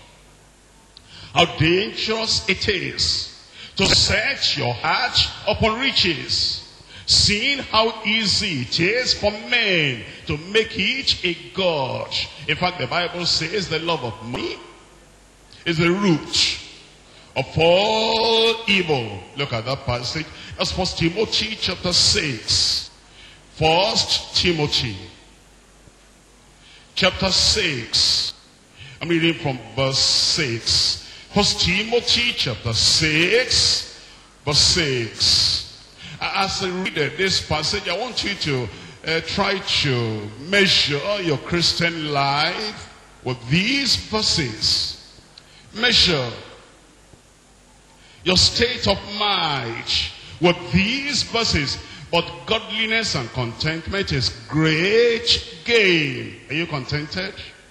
How dangerous it is to set your heart upon riches, seeing how easy it is for men to make it a god. In fact, the Bible says the love of money is the root of all evil. Look at that passage. That's First Timothy chapter six. First Timothy chapter six. I'm reading from verse six. First Timothy chapter six, verse six. As I read this passage, I want you to uh, try to measure your Christian life with these verses. Measure your state of mind with these verses. But godliness and contentment is great gain. Are you contented?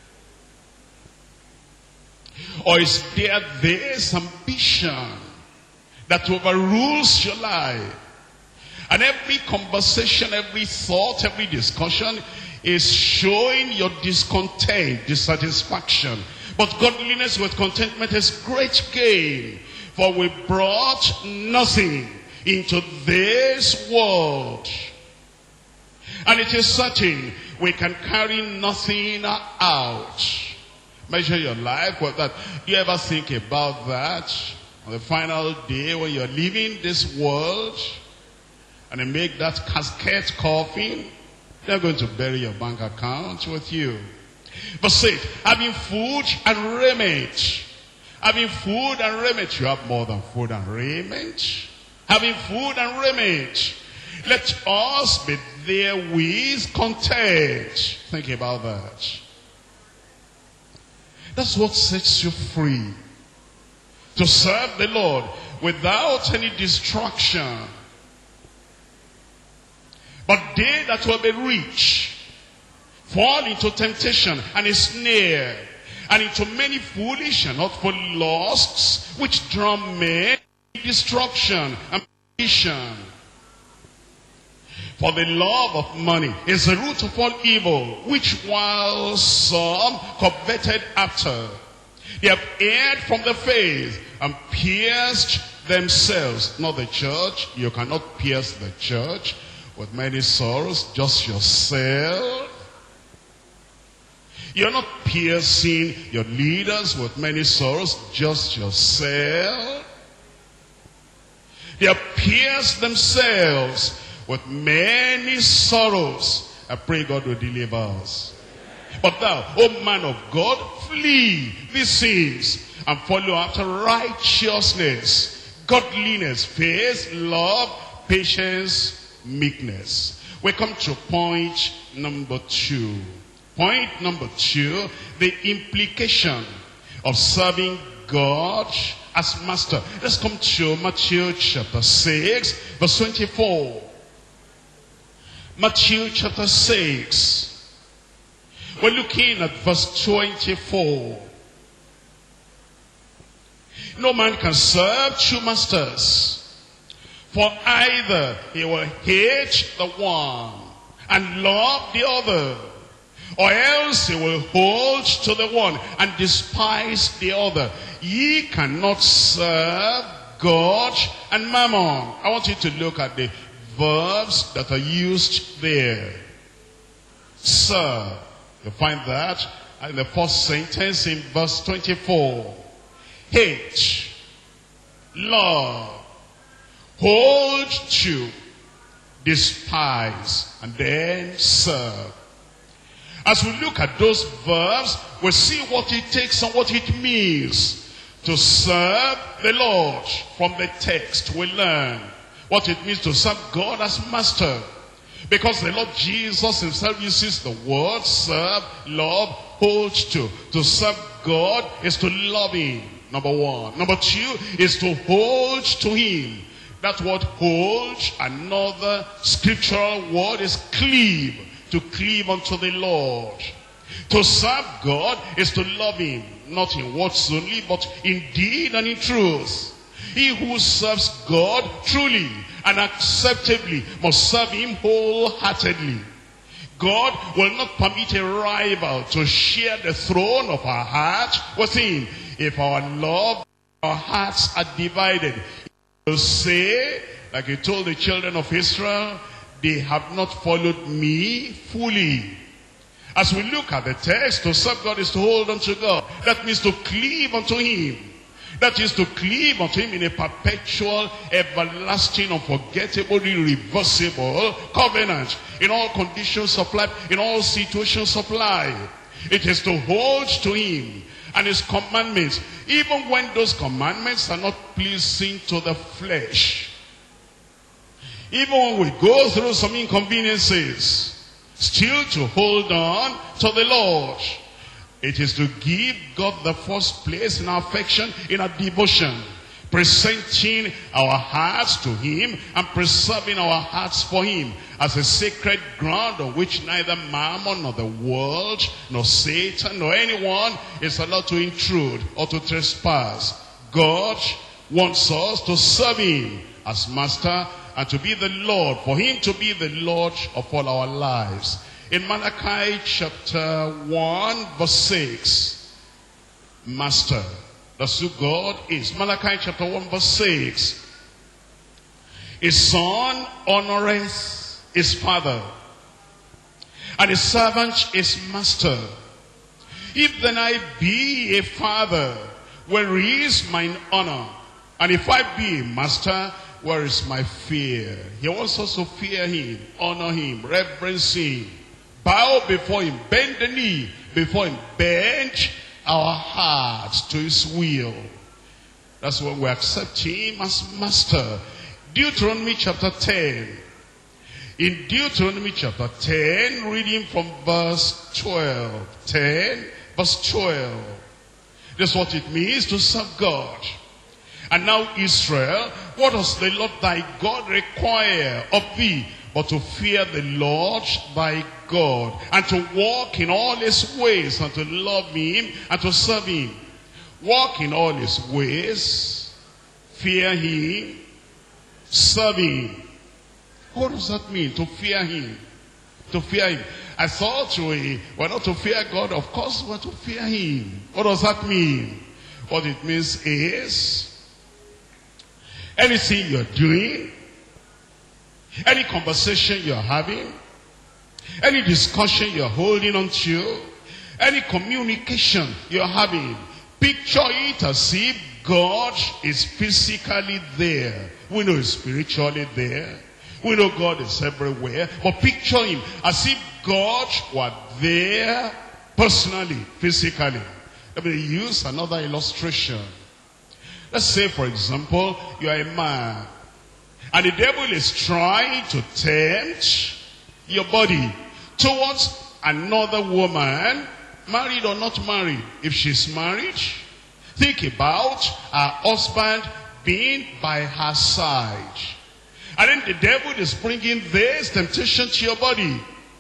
Or is there this ambition that overrules your life? And every conversation, every thought, every discussion is showing your discontent, dissatisfaction. But godliness with contentment is great gain. For we brought nothing into this world. And it is certain we can carry nothing out. Measure your life with that. Do you ever think about that? On the final day when you're leaving this world and they make that casket coffin, they're going to bury your bank account with you. Verse eight, having food and raiment. Having food and raiment. You have more than food and raiment. Having food and raiment. Let us be therewith content. Think about that. That's what sets you free. To serve the Lord without any distraction. But they that will be rich fall into temptation and a snare and into many foolish and hurtful lusts, which draw men to destruction and perdition. For the love of money is the root of all evil, which while some coveted after, they have erred from the faith and pierced themselves. Not the church. You cannot pierce the church with many sorrows, just yourself. You're not piercing your leaders with many sorrows, just yourself. They have pierced themselves with many sorrows. I pray God will deliver us. But thou, O man of God, flee these sins and follow after righteousness, godliness, faith, love, patience, meekness. We come to point number two. Point number two, the implication of serving God as master. Let's come to Matthew chapter six, verse twenty-four. Matthew chapter six. We're looking at verse twenty-four. No man can serve two masters, for either he will hate the one and love the other, or else he will hold to the one and despise the other. Ye cannot serve God and mammon. I want you to look at the verbs that are used there. Serve. You find that in the first sentence in verse twenty-four. Hate, love, hold to, despise, and then serve. As we look at those verbs, we see what it takes and what it means to serve the Lord. From the text we learn what it means to serve God as master. Because the Lord Jesus himself uses the word serve, love, hold to. To serve God is to love him, number one. Number two is to hold to him. That word hold, another scriptural word is cleave. To cleave unto the Lord. To serve God is to love him, not in words only, but in deed and in truth. He who serves God truly and acceptably must serve him wholeheartedly. God will not permit a rival to share the throne of our heart with him. If our love, our hearts are divided, he will say, like he told the children of Israel, they have not followed me fully. As we look at the text, to serve God is to hold on to God. That means to cleave unto him. That is to cleave unto him in a perpetual, everlasting, unforgettable, irreversible covenant. In all conditions of life, in all situations of life. It is to hold to him and his commandments. Even when those commandments are not pleasing to the flesh. Even when we go through some inconveniences, still to hold on to the Lord. It is to give God the first place in our affection, in our devotion. Presenting our hearts to him and preserving our hearts for him as a sacred ground on which neither mammon nor the world, nor Satan, nor anyone is allowed to intrude or to trespass. God wants us to serve him as master and to be the Lord, for him to be the Lord of all our lives. In Malachi chapter one verse six, master, that's who God is. Malachi chapter one verse six, his son honoreth his father, and his servant his master. If then I be a father, where is mine honor? And if I be a master, where is my fear? He wants us to fear him, honor him, reverence him, bow before him, bend the knee before him, bend our hearts to his will. That's when we accept him as master. Deuteronomy chapter ten. In Deuteronomy chapter ten, reading from verse twelve. ten, verse twelve. That's what it means to serve God. And now Israel, what does the Lord thy God require of thee, but to fear the Lord thy God, and to walk in all his ways, and to love him, and to serve him. Walk in all his ways, fear him, serve him. What does that mean, to fear him? To fear him. I thought we were not to fear God. Of course we're to fear him. What does that mean? What it means is, anything you're doing, any conversation you're having, any discussion you're holding on to, any communication you're having, picture it as if God is physically there. We know he's spiritually there. We know God is everywhere. But picture him as if God were there personally, physically. Let me use another illustration. Let's say, for example, you are a man, and the devil is trying to tempt your body towards another woman, married or not married. If she's married, think about her husband being by her side. And then the devil is bringing this temptation to your body.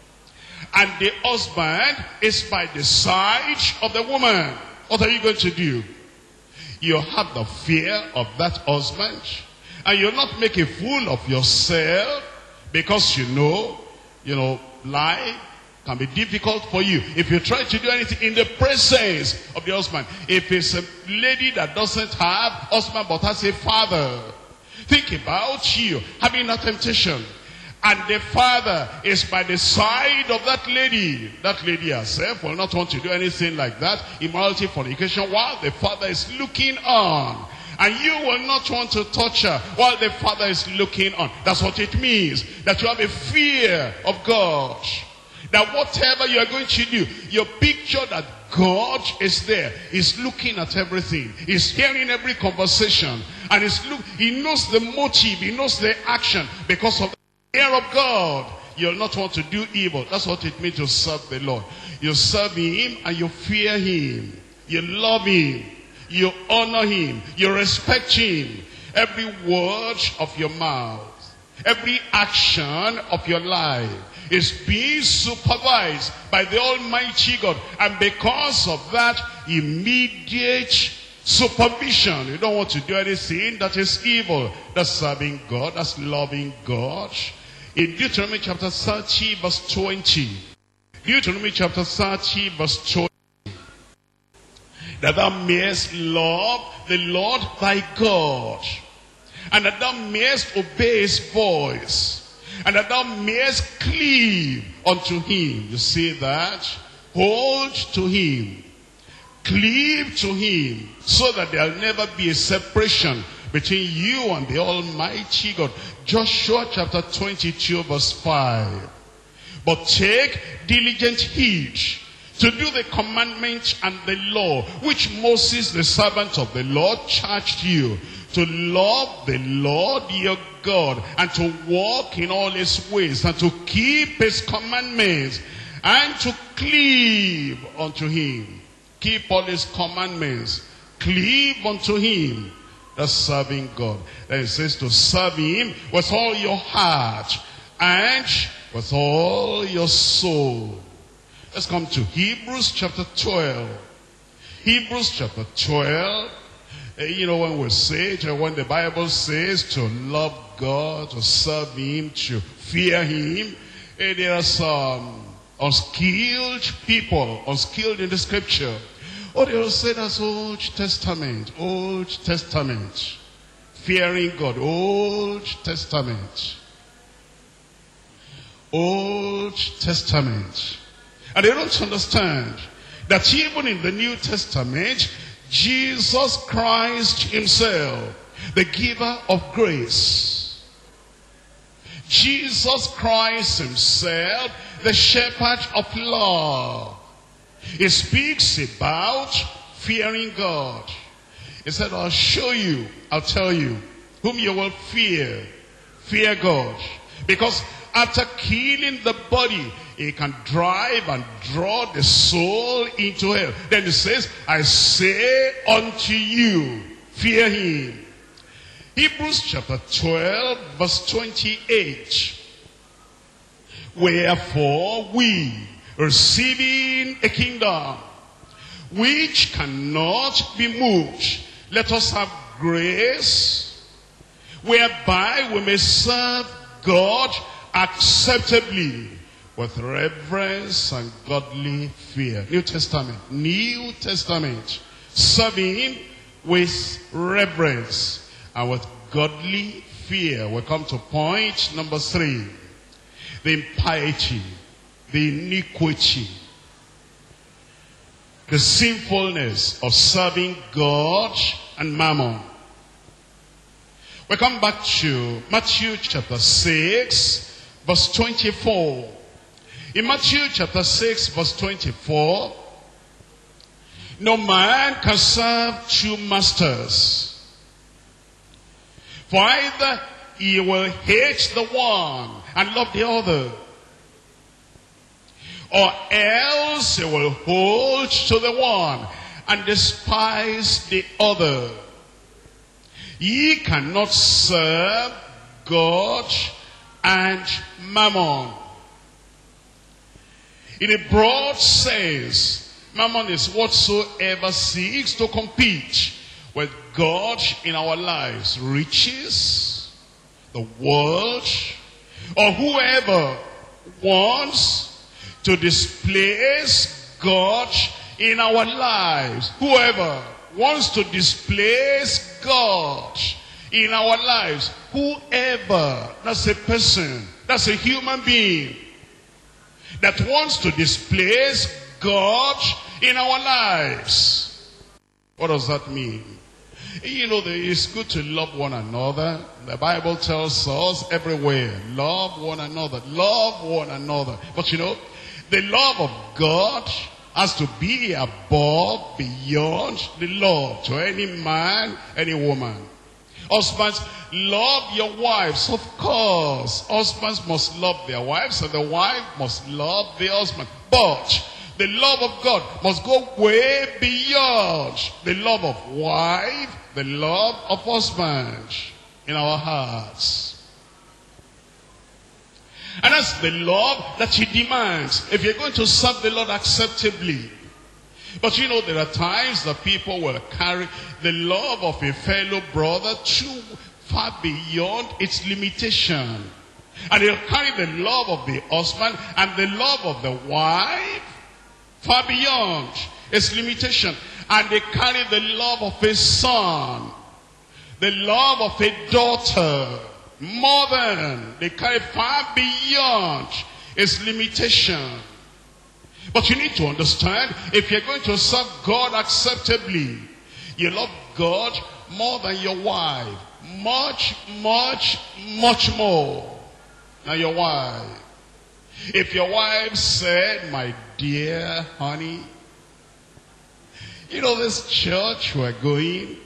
And the husband is by the side of the woman. What are you going to do? You have the fear of that husband. And you'll not make a fool of yourself. Because you know, you know, lie can be difficult for you. If you try to do anything in the presence of the husband. If it's a lady that doesn't have husband but has a father. Think about you having that temptation. And the father is by the side of that lady. That lady herself will not want to do anything like that. Immorality, fornication, while the father is looking on. And you will not want to touch her while the father is looking on. That's what it means. That you have a fear of God. That whatever you are going to do, you picture that God is there. He's looking at everything. He's hearing every conversation. And he's look, he knows the motive. He knows the action. Because of the fear of God, you'll not want to do evil. That's what it means to serve the Lord. You serve him and you fear him. You love him. You honor him. You respect him. Every word of your mouth, every action of your life is being supervised by the Almighty God. And because of that immediate supervision, you don't want to do anything that is evil. That's serving God. That's loving God. In Deuteronomy chapter thirty verse twenty. Deuteronomy chapter thirty verse twenty. That thou mayest love the Lord thy God. And that thou mayest obey his voice. And that thou mayest cleave unto him. You see that? Hold to him. Cleave to him. So that there will never be a separation between you and the Almighty God. Joshua chapter twenty-two verse five. But take diligent heed to do the commandment and the law which Moses the servant of the Lord charged you, to love the Lord your God, and to walk in all his ways, and to keep his commandments, and to cleave unto him. Keep all his commandments. Cleave unto him. That's serving God. Then it says to serve him with all your heart and with all your soul. Let's come to Hebrews chapter twelve. Hebrews chapter twelve. You know, when we say it, when the Bible says to love God, to serve him, to fear him, there are some unskilled people, unskilled in the scripture. Oh, they will say that's Old Testament, Old Testament. Fearing God, Old Testament. Old Testament. And they don't understand that even in the New Testament, Jesus Christ himself, the giver of grace. Jesus Christ himself, the shepherd of love. He speaks about fearing God. He said, I'll show you, I'll tell you, whom you will fear. Fear God. Because after killing the body, he can drive and draw the soul into hell. Then he says, I say unto you, fear him. Hebrews chapter twelve, verse twenty-eight. Wherefore we, receiving a kingdom which cannot be moved, let us have grace whereby we may serve God acceptably with reverence and godly fear. New Testament, New Testament, serving with reverence and with godly fear. We come to point number three. The impiety, the iniquity, the sinfulness of serving God and mammon. We come back to Matthew chapter six, verse twenty-four. In Matthew chapter six, verse twenty-four, no man can serve two masters. For either he will hate the one and love the other, or else he will hold to the one and despise the other. Ye cannot serve God and mammon. In a broad sense, mammon is whatsoever seeks to compete with God in our lives. Riches, the world, or whoever wants to displace God in our lives. Whoever wants to displace God in our lives. Whoever, that's a person, that's a human being that wants to displace God in our lives. What does that mean? You know, it's good to love one another. The Bible tells us everywhere, love one another, love one another. But you know, the love of God has to be above, beyond the love to any man, any woman. Husbands, love your wives, of course. Husbands must love their wives, and the wife must love the husband. But the love of God must go way beyond the love of wife, the love of husband in our hearts. And that's the love that he demands if you're going to serve the Lord acceptably. But you know, there are times that people will carry the love of a fellow brother too far beyond its limitation. And they'll carry the love of the husband and the love of the wife far beyond its limitation. And they carry the love of a son, the love of a daughter, more than, they carry far beyond its limitation. But you need to understand, if you're going to serve God acceptably, you love God more than your wife. Much, much, much more than your wife. If your wife said, my dear honey, you know this church we're going,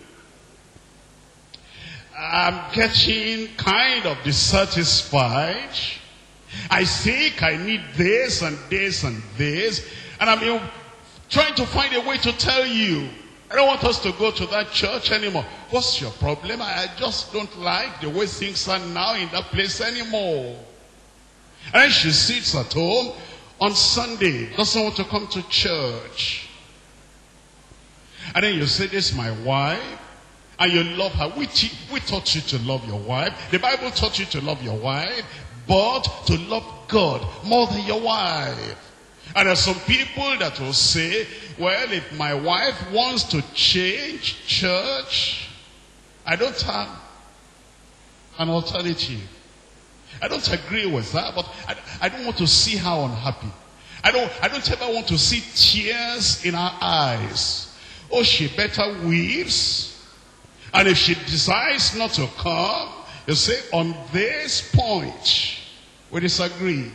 I'm getting kind of dissatisfied. I think I need this and this and this. And I'm trying to find a way to tell you, I don't want us to go to that church anymore. What's your problem? I just don't like the way things are now in that place anymore. And then she sits at home on Sunday, doesn't want to come to church. And then you say, this is my wife. And you love her. We, we taught you to love your wife. The Bible taught you to love your wife. But to love God more than your wife. And there are some people that will say, well, if my wife wants to change church, I don't have an alternative. I don't agree with that, but I, I don't want to see her unhappy. I don't, I don't ever want to see tears in her eyes. Oh, she better weeps. And if she decides not to come, you say, on this point, we disagree.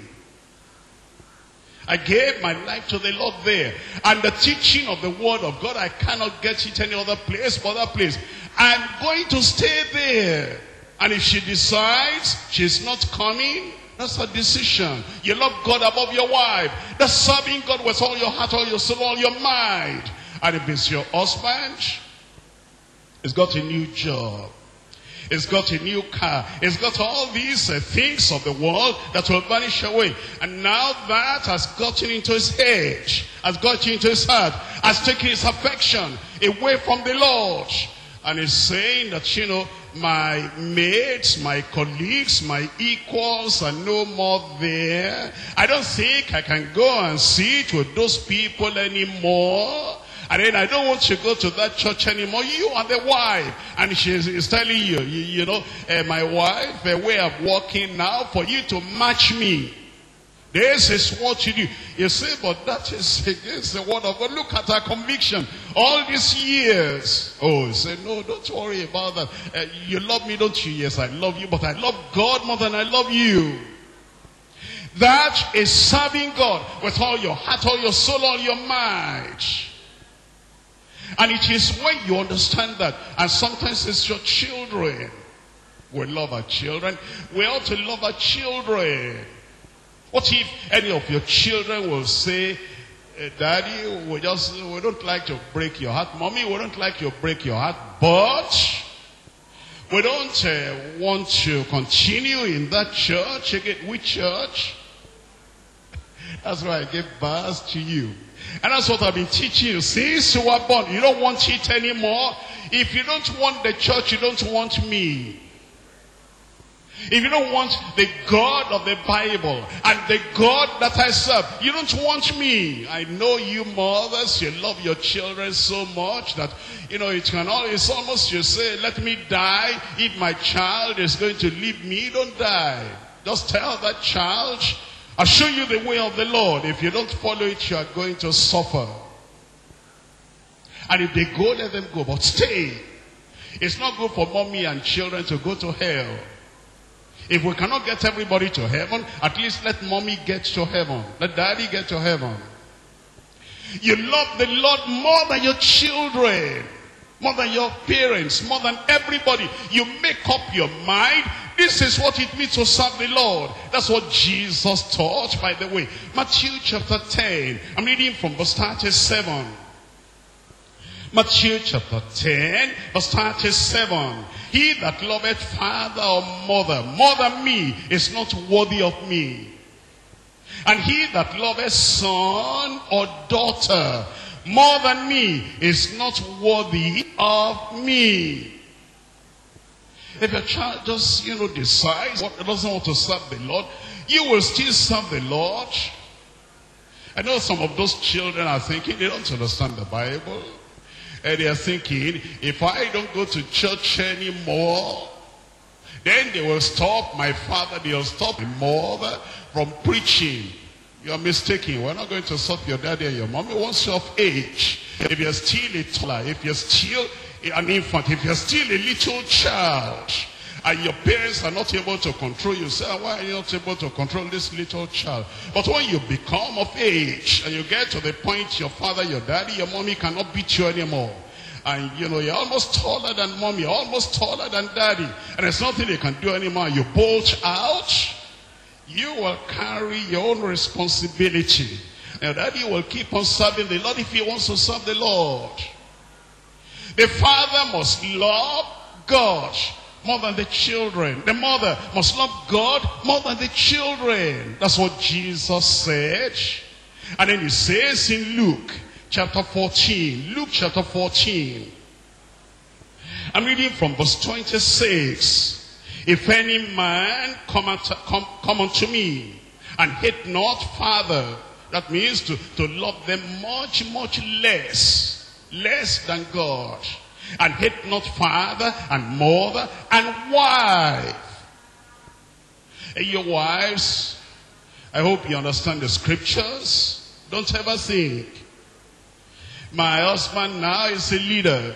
I gave my life to the Lord there. And the teaching of the word of God, I cannot get it any other place but that place. I'm going to stay there. And if she decides she's not coming, that's her decision. You love God above your wife. That's serving God with all your heart, all your soul, all your mind. And if it's your husband, he's got a new job. He's got a new car. He's got all these uh, things of the world that will vanish away. And now that has gotten into his head, has gotten into his heart, has taken his affection away from the Lord. And he's saying that, you know, my mates, my colleagues, my equals are no more there. I don't think I can go and sit with those people anymore. And then I don't want to go to that church anymore. You are the wife. And she is telling you, you, you know, uh, my wife, a way of working now for you to match me. This is what you do. You say, but that is against the word of God. Look at our conviction. All these years. Oh, you say, no, don't worry about that. Uh, you love me, don't you? Yes, I love you, but I love God more than I love you. That is serving God with all your heart, all your soul, all your mind. And it is when you understand that, and sometimes it's your children. We love our children. We ought to love our children. What if any of your children will say, Daddy, we just we don't like to break your heart. Mommy, we don't like to break your heart, but we don't uh, want to continue in that church. Again, which church? That's why I gave birth to you. And that's what I've been teaching you since you were born. You don't want it anymore. If you don't want the church, you don't want me. If you don't want the God of the Bible and the God that I serve, you don't want me. I know you mothers, you love your children so much that, you know, it can always almost you say, let me die if my child is going to leave me. Don't die. Just tell that child, I'll show you the way of the Lord. If you don't follow it, you are going to suffer. And if they go, let them go. But stay. It's not good for mommy and children to go to hell. If we cannot get everybody to heaven, at least let mommy get to heaven. Let daddy get to heaven. You love the Lord more than your children, more than your parents, more than everybody. You make up your mind. This is what it means to serve the Lord. That's what Jesus taught, by the way. Matthew chapter ten. I'm reading from verse thirty-seven. Matthew chapter ten, verse thirty-seven. He that loveth father or mother more than me is not worthy of me. And he that loveth son or daughter more than me is not worthy of me. If your child just, you know, decides what doesn't want to serve the Lord, you will still serve the Lord. I know some of those children are thinking they don't understand the Bible. And they are thinking, if I don't go to church anymore, then they will stop my father, they will stop my mother from preaching. You are mistaken. We're not going to stop your daddy and your mommy once you're of age. If you're still a toddler, if you're still an infant, if you're still a little child, and your parents are not able to control you, say, why are you not able to control this little child? But when you become of age, and you get to the point your father, your daddy, your mommy cannot beat you anymore, and you know, you're almost taller than mommy, you're almost taller than daddy, and there's nothing they can do anymore, you bolt out, you will carry your own responsibility. And daddy will keep on serving the Lord if he wants to serve the Lord. The father must love God more than the children. The mother must love God more than the children. That's what Jesus said. And then he says in Luke chapter fourteen. Luke chapter fourteen. I'm reading from verse twenty-six. If any man come, at, come, come unto me and hate not father, that means to, to love them much, much less, less than God. And hate not father and mother and wife. Hey, your wives, I hope you understand the scriptures. Don't ever think, my husband now is a leader,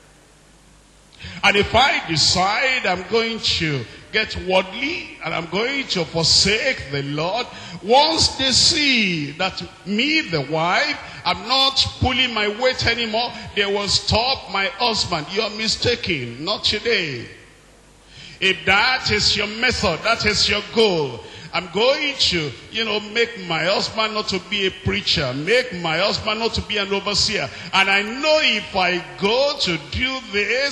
and if I decide I'm going to get worldly and I'm going to forsake the Lord, once they see that me, the wife, I'm not pulling my weight anymore, they will stop my husband. You're mistaken. Not today. If that is your method, that is your goal, I'm going to, you know, make my husband not to be a preacher, make my husband not to be an overseer. And I know if I go to do this,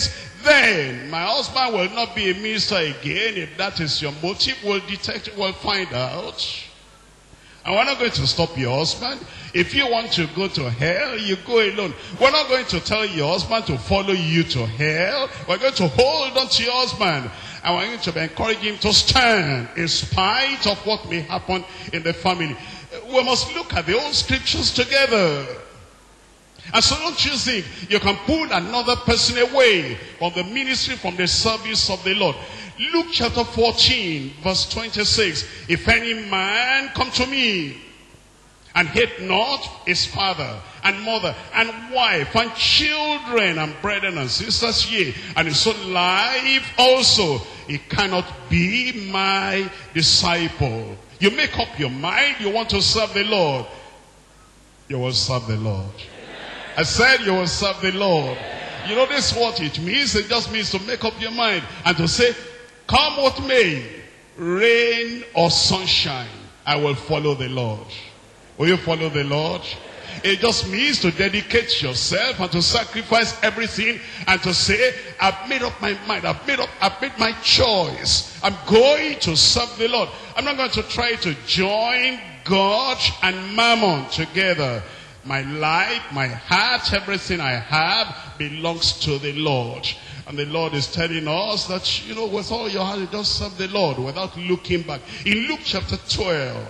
then my husband will not be a minister again. If that is your motive, we'll detect it, we'll find out. And we're not going to stop your husband. If you want to go to hell, you go alone. We're not going to tell your husband to follow you to hell. We're going to hold on to your husband. And we're going to be encouraging him to stand in spite of what may happen in the family. We must look at the old scriptures together. And so don't you think you can pull another person away from the ministry, from the service of the Lord. Luke chapter fourteen, verse twenty-six. If any man come to me and hate not his father and mother and wife and children and brethren and sisters, yea, and his own life also, he cannot be my disciple. You make up your mind, you want to serve the Lord. You will serve the Lord. I said you will serve the Lord. You know this is what it means. It just means to make up your mind and to say, come what may, rain or sunshine, I will follow the Lord. Will you follow the Lord? It just means to dedicate yourself and to sacrifice everything and to say, I've made up my mind, I've made up, I've made my choice. I'm going to serve the Lord. I'm not going to try to join God and mammon together. My life, my heart, everything I have belongs to the Lord. And the Lord is telling us that, you know, with all your heart, you just serve the Lord without looking back. In Luke chapter twelve,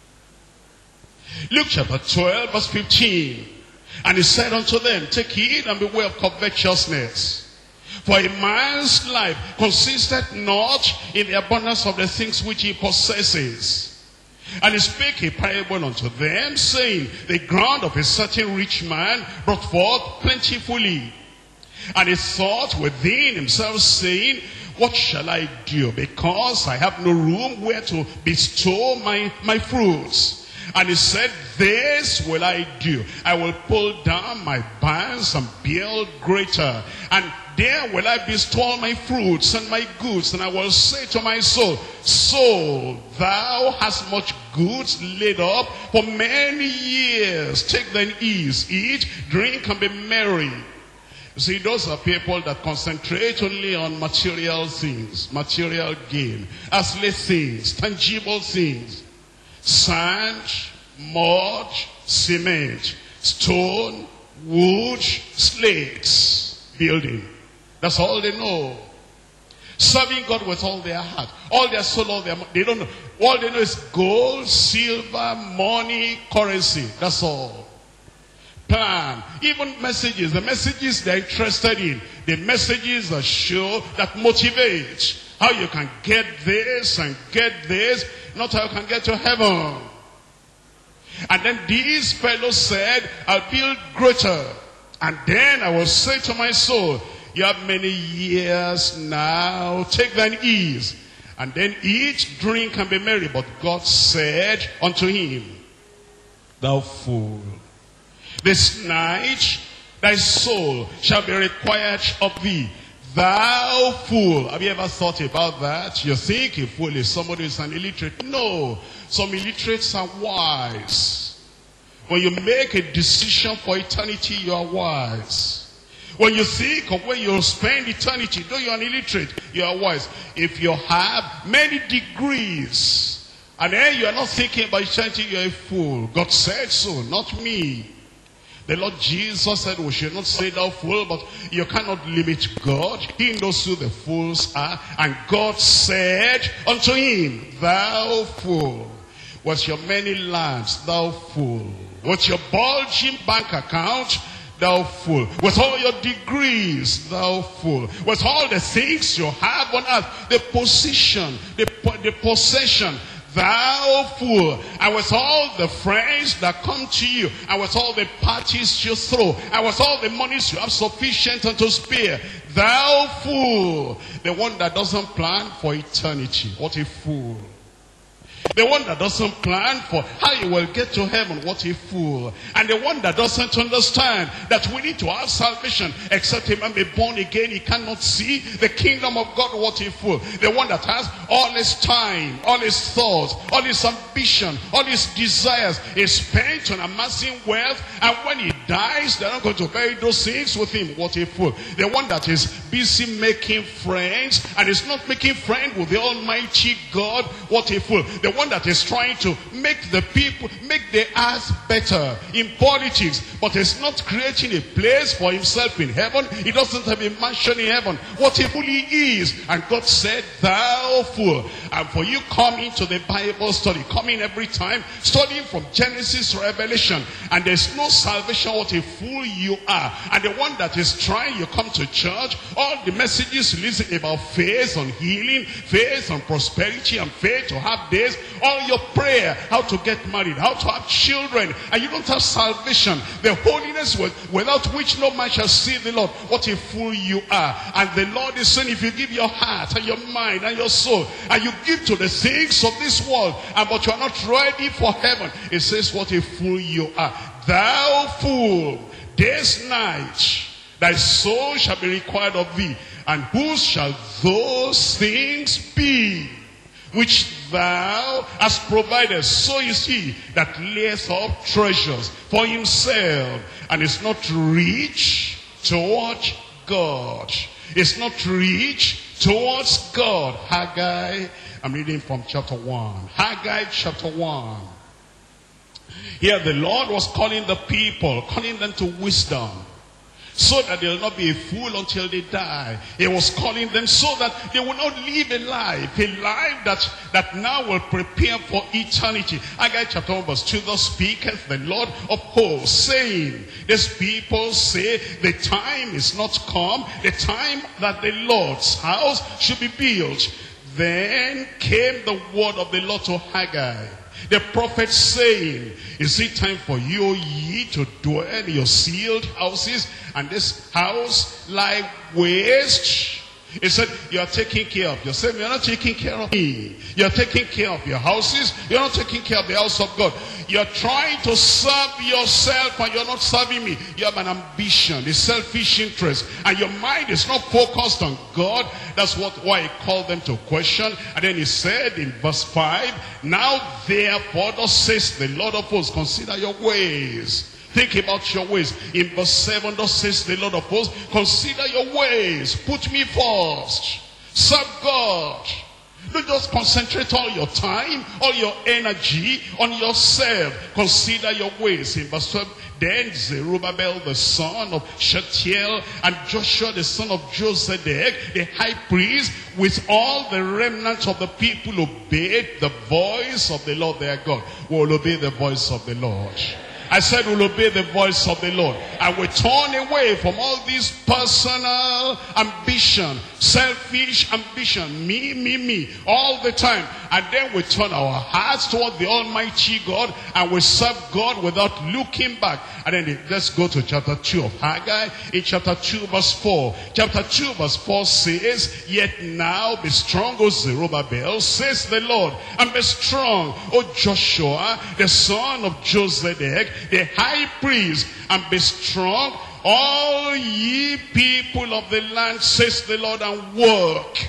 Luke chapter twelve, verse fifteen. And he said unto them, take heed and beware of covetousness. For a man's life consisteth not in the abundance of the things which he possesses. And he spake a parable unto them, saying, the ground of a certain rich man brought forth plentifully. And he thought within himself, saying, what shall I do? Because I have no room where to bestow my, my fruits. And he said, this will I do. I will pull down my barns and build greater. And there will I bestow my fruits and my goods. And I will say to my soul, soul, thou hast much goods laid up for many years. Take thine ease, eat, drink, and be merry. You see, those are people that concentrate only on material things, material gain, earthly things, tangible things. Sand, mud, cement, stone, wood, slates, building. That's all they know. Serving God with all their heart, all their soul, all their money. They don't know. All they know is gold, silver, money, currency. That's all. Plan. Even messages. The messages they're interested in. The messages that show, that motivate. How you can get this and get this. Not how you can get to heaven. And then these fellows said, I'll build greater. And then I will say to my soul, you have many years now, take thine ease. And then eat, drink, and be merry. But God said unto him, thou fool, this night thy soul shall be required of thee. Thou fool. Have you ever thought about that? You think a fool is somebody who is an illiterate? No. Some illiterates are wise. When you make a decision for eternity, you are wise. When you think of where you'll spend eternity, though you're an illiterate, you are wise. If you have many degrees, and then you are not thinking about eternity, you're a fool. God said so, not me. The Lord Jesus said we should not say thou fool, but you cannot limit God. He knows who the fools are. And God said unto him, thou fool, with your many lands, thou fool, with your bulging bank account, thou fool, with all your degrees, thou fool, with all the things you have on earth, the position, the, the possession, thou fool, and with all the friends that come to you, and with all the parties you throw, and with all the monies you have sufficient and to spare, thou fool, the one that doesn't plan for eternity. What a fool. The one that doesn't plan for how you will get to heaven, what a fool. And the one that doesn't understand that we need to have salvation. Except a man be born again, he cannot see the kingdom of God, what a fool. The one that has all his time, all his thoughts, all his ambition, all his desires is spent on amassing wealth. And when he dies, they're not going to bury those things with him, what a fool. The one that is busy making friends, and is not making friends with the Almighty God. What a fool. The one that is trying to make the people, make the earth better in politics, but is not creating a place for himself in heaven. He doesn't have a mansion in heaven. What a fool he is. And God said, thou fool. And for you coming to the Bible study, coming every time, studying from Genesis to Revelation, and there's no salvation, what a fool you are. And the one that is trying, you come to church, all the messages you listen about faith on healing, faith on prosperity, and faith to have this, all your prayer, how to get married, how to have children, and you don't have salvation, the holiness without which no man shall see the Lord. What a fool you are. And the Lord is saying, if you give your heart and your mind and your soul, and you give to the things of this world, and but you are not ready for heaven, it says, what a fool you are. Thou fool, this night thy soul shall be required of thee, and whose shall those things be which thou hast provided? So is he that layeth up treasures for himself, and is not rich towards God. Is not rich towards God. Haggai, I'm reading from chapter one. Haggai chapter one. Here the Lord was calling the people, calling them to wisdom, so that they will not be a fool until they die. He was calling them so that they will not live a life, a life that, that now will prepare for eternity. Haggai chapter one verse two, thus speaketh the Lord of hosts, saying, these people say, the time is not come, the time that the Lord's house should be built. Then came the word of the Lord to Haggai, the prophet, saying, is it time for you, ye, to dwell in your sealed houses, and this house lie waste? He said, you are taking care of yourself. You're not taking care of me. You're taking care of your houses. You're not taking care of the house of God. You're trying to serve yourself, and you're not serving me. You have an ambition, a selfish interest, and your mind is not focused on God. That's what why he called them to question. And then he said in verse five, now therefore, thus says the Lord of hosts, consider your ways. Think about your ways. In verse seven, thus says the Lord of hosts, consider your ways. Put me first. Serve God. Don't just concentrate all your time, all your energy on yourself. Consider your ways. In verse twelve, then Zerubbabel the son of Shealtiel and Joshua the son of Josedek, the high priest, with all the remnants of the people obeyed the voice of the Lord their God. We will obey the voice of the Lord. I said we'll obey the voice of the Lord. And we turn away from all this personal ambition, selfish ambition, me, me, me, all the time. And then we turn our hearts toward the Almighty God, and we serve God without looking back. And then let's go to chapter two of Haggai. In chapter two verse four. Chapter two verse four says, yet now be strong, O Zerubbabel, says the Lord, and be strong, O Joshua, the son of Josedek, the high priest, and be strong, all ye people of the land, says the Lord, and work.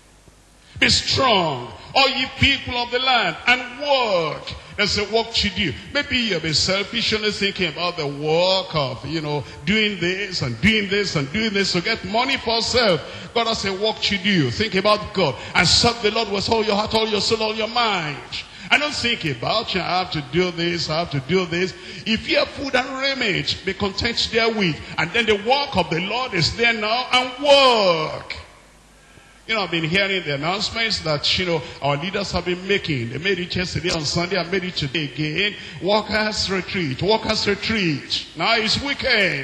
Be strong, all ye people of the land, and work. There's a work to do. Maybe you'll be selfish, only thinking about the work of, you know, doing this and doing this and doing this to get money for yourself. God has a work to do. Think about God and serve the Lord with all your heart, all your soul, all your mind. I don't think about, you know, I have to do this, I have to do this. If you have food and raiment, be content therewith. And then the work of the Lord is there now, and work. You know, I've been hearing the announcements that, you know, our leaders have been making. They made it yesterday on Sunday, and made it today again. Workers' retreat, workers' retreat. Now it's weekend.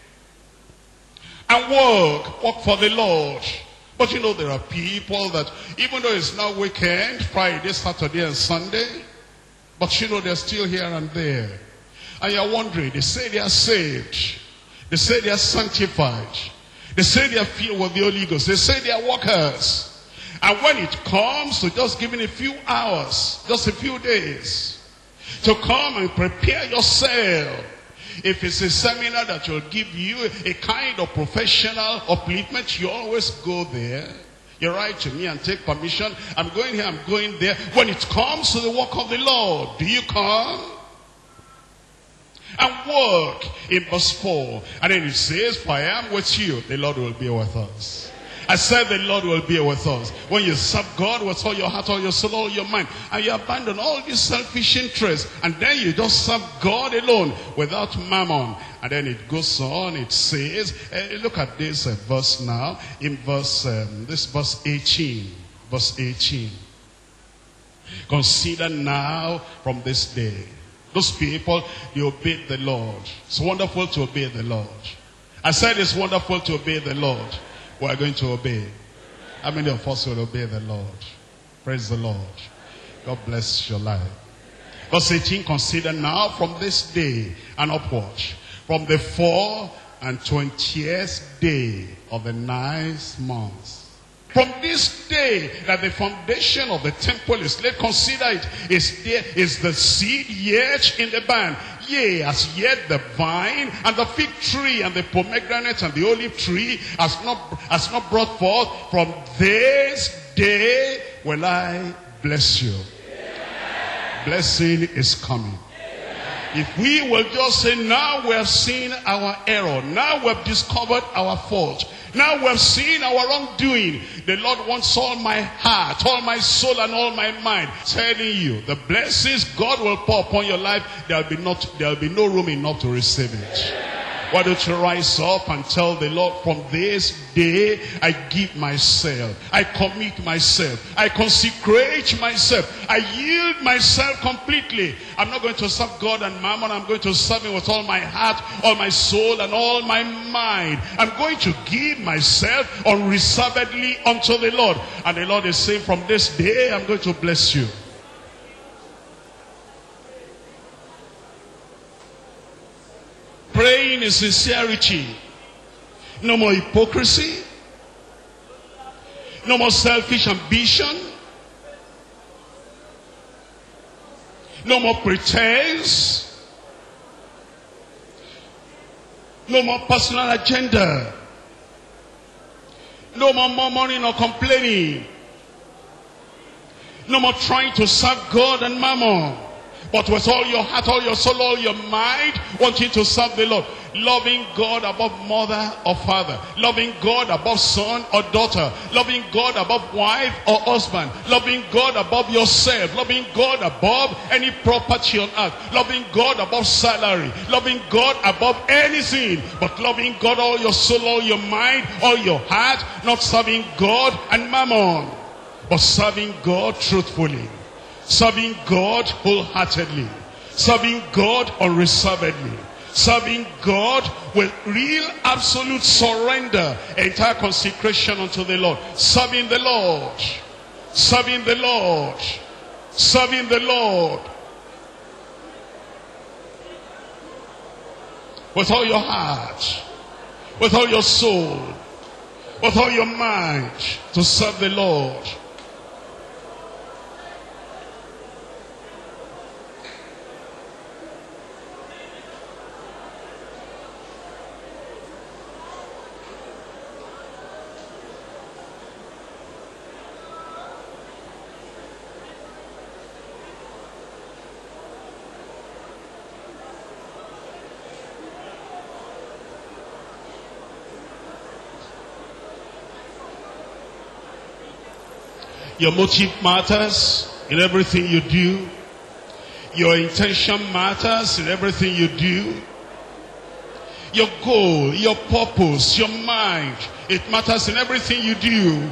And work, work for the Lord. But you know, there are people that, even though it's now weekend, Friday, Saturday, and Sunday, but you know, they're still here and there. And you're wondering, they say they are saved. They say they are sanctified. They say they are filled with the Holy Ghost. They say they are workers. And when it comes to just giving a few hours, just a few days, to come and prepare yourself, if it's a seminar that will give you a kind of professional upliftment, you always go there. You write to me and take permission. I'm going here, I'm going there. When it comes to the work of the Lord, do you come? and work. In verse four. And then it says, for I am with you. The Lord will be with us. I said the Lord will be with us. When you serve God with all your heart, all your soul, all your mind, and you abandon all these selfish interests, and then you just serve God alone without mammon. And then it goes on, it says, uh, look at this uh, verse now, in verse, um, this verse eighteen. Verse eighteen. Consider now from this day. Those people, they obeyed the Lord. It's wonderful to obey the Lord. I said it's wonderful to obey the Lord. We are going to obey. How many of us will obey the Lord? Praise the Lord. God bless your life. Verse eighteen, consider now from this day and upward, from the four and twentieth day of the ninth month. From this day that the foundation of the temple is laid, consider it, is there is the seed yet in the barn. Yea, as yet the vine and the fig tree and the pomegranate and the olive tree has not, has not brought forth. From this day will I bless you. Amen. Blessing is coming. Amen. If we will just say, now we have seen our error, now we have discovered our fault, now we have seen our wrongdoing. The Lord wants all my heart, all my soul, and all my mind. Telling you, the blessings God will pour upon your life, there will be not, there will be no room enough to receive it. Why don't you rise up and tell the Lord, from this day, I give myself, I commit myself, I consecrate myself, I yield myself completely. I'm not going to serve God and mammon. I'm going to serve him with all my heart, all my soul, and all my mind. I'm going to give myself unreservedly unto the Lord. And the Lord is saying, from this day, I'm going to bless you. Praying in sincerity. No more hypocrisy. No more selfish ambition. No more pretense. No more personal agenda. No more murmuring or complaining. No more trying to serve God and mammon. But with all your heart, all your soul, all your mind, wanting to serve the Lord. Loving God above mother or father. Loving God above son or daughter. Loving God above wife or husband. Loving God above yourself. Loving God above any property on earth. Loving God above salary. Loving God above anything. But loving God, all your soul, all your mind, all your heart. Not serving God and mammon, but serving God truthfully. Serving God wholeheartedly. Serving God unreservedly. Serving God with real absolute surrender. Entire consecration unto the Lord. Serving the Lord. Serving the Lord. Serving the Lord. With all your heart. With all your soul. With all your mind. To serve the Lord. Your motive matters in everything you do. Your intention matters in everything you do. Your goal, your purpose, your mind, it matters in everything you do.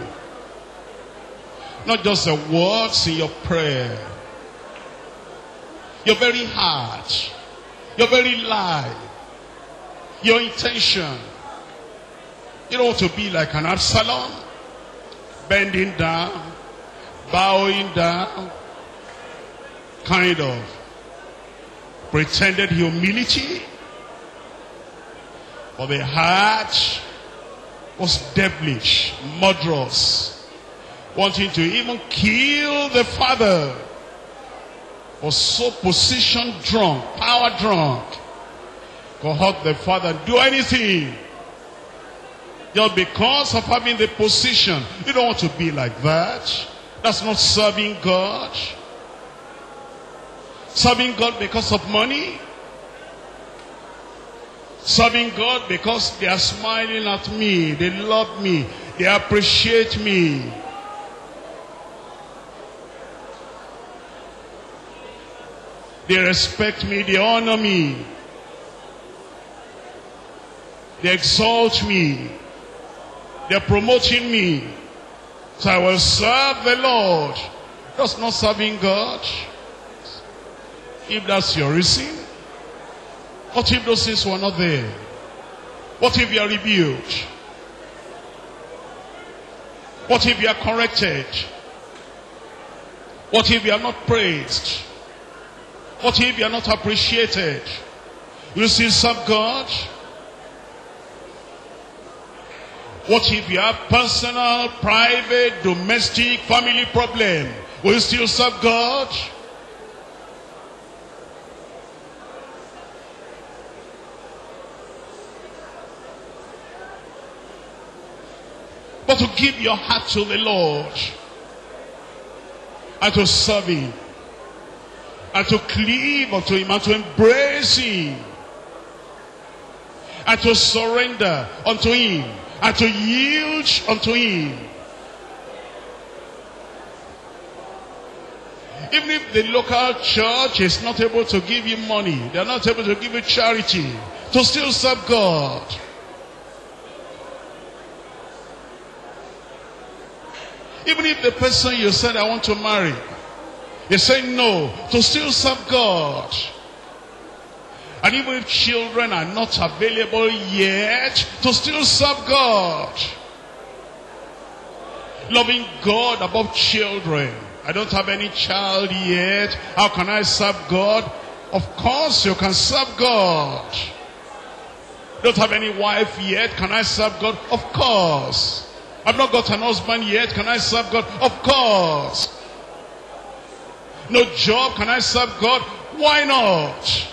Not just the words in your prayer. Your very heart, your very life, your intention. You don't want to be like an Absalom, bending down, bowing down, kind of pretended humility. But the heart was devilish, murderous, wanting to even kill the father. Was so position drunk, power drunk, could hurt the father, do anything. Just because of having the position. You don't want to be like that. That's not serving God. Serving God because of money. Serving God because they are smiling at me, they love me, they appreciate me. They respect me, they honor me. They exalt me. They're promoting me. So I will serve the Lord. That's not serving God. If that's your reason, what if those things were not there? What if you are rebuked? What if you are corrected? What if you are not praised? What if you are not appreciated? You still serve God? What if you have personal, private, domestic, family problem? Will you still serve God? But to give your heart to the Lord and to serve Him and to cleave unto Him and to embrace Him and to surrender unto Him and to yield unto Him. Even if the local church is not able to give you money, they are not able to give you charity, to still serve God. Even if the person you said I want to marry, you say no, to still serve God. And even if children are not available yet, to still serve God. Loving God above children. I don't have any child yet. How can I serve God? Of course you can serve God. Don't have any wife yet. Can I serve God? Of course. I've not got an husband yet. Can I serve God? Of course. No job. Can I serve God? Why not?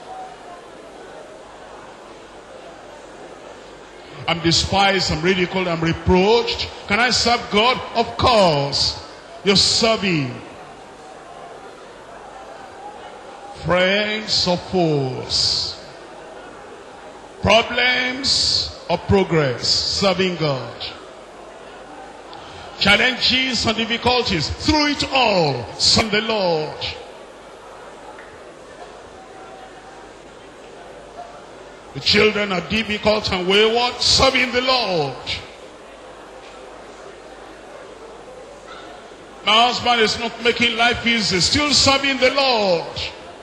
I'm despised, I'm ridiculed, I'm reproached. Can I serve God? Of course. You're serving. Friends or foes? Problems or progress? Serving God. Challenges and difficulties. Through it all, serve the Lord. The children are difficult and wayward, serving the Lord. My husband is not making life easy, still serving the Lord.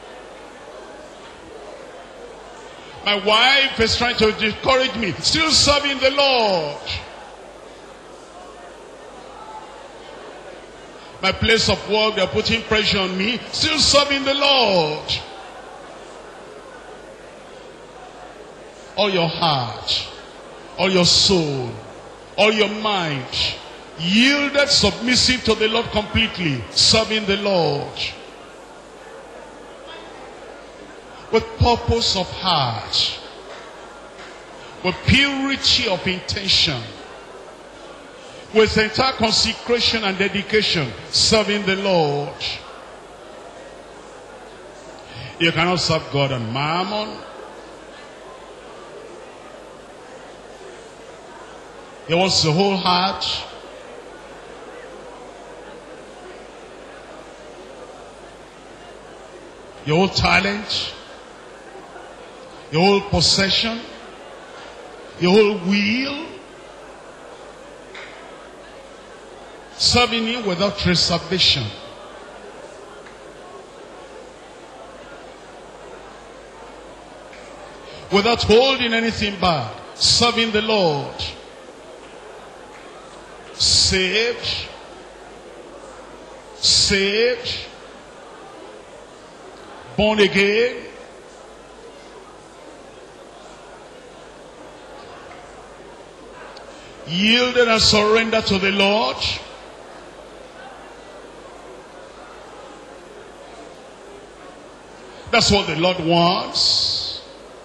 My wife is trying to discourage me, still serving the Lord. My place of work, they're putting pressure on me, still serving the Lord. All your heart, all your soul, all your mind, yielded, submissive to the Lord completely, serving the Lord. With purpose of heart, with purity of intention, with entire consecration and dedication, serving the Lord. You cannot serve God on mammon. He wants the whole heart. Your whole talent. Your whole possession. Your whole will. Serving Him without reservation. Without holding anything back. Serving the Lord. Saved. Saved. Born again. Yielded and surrendered to the Lord. That's what the Lord wants.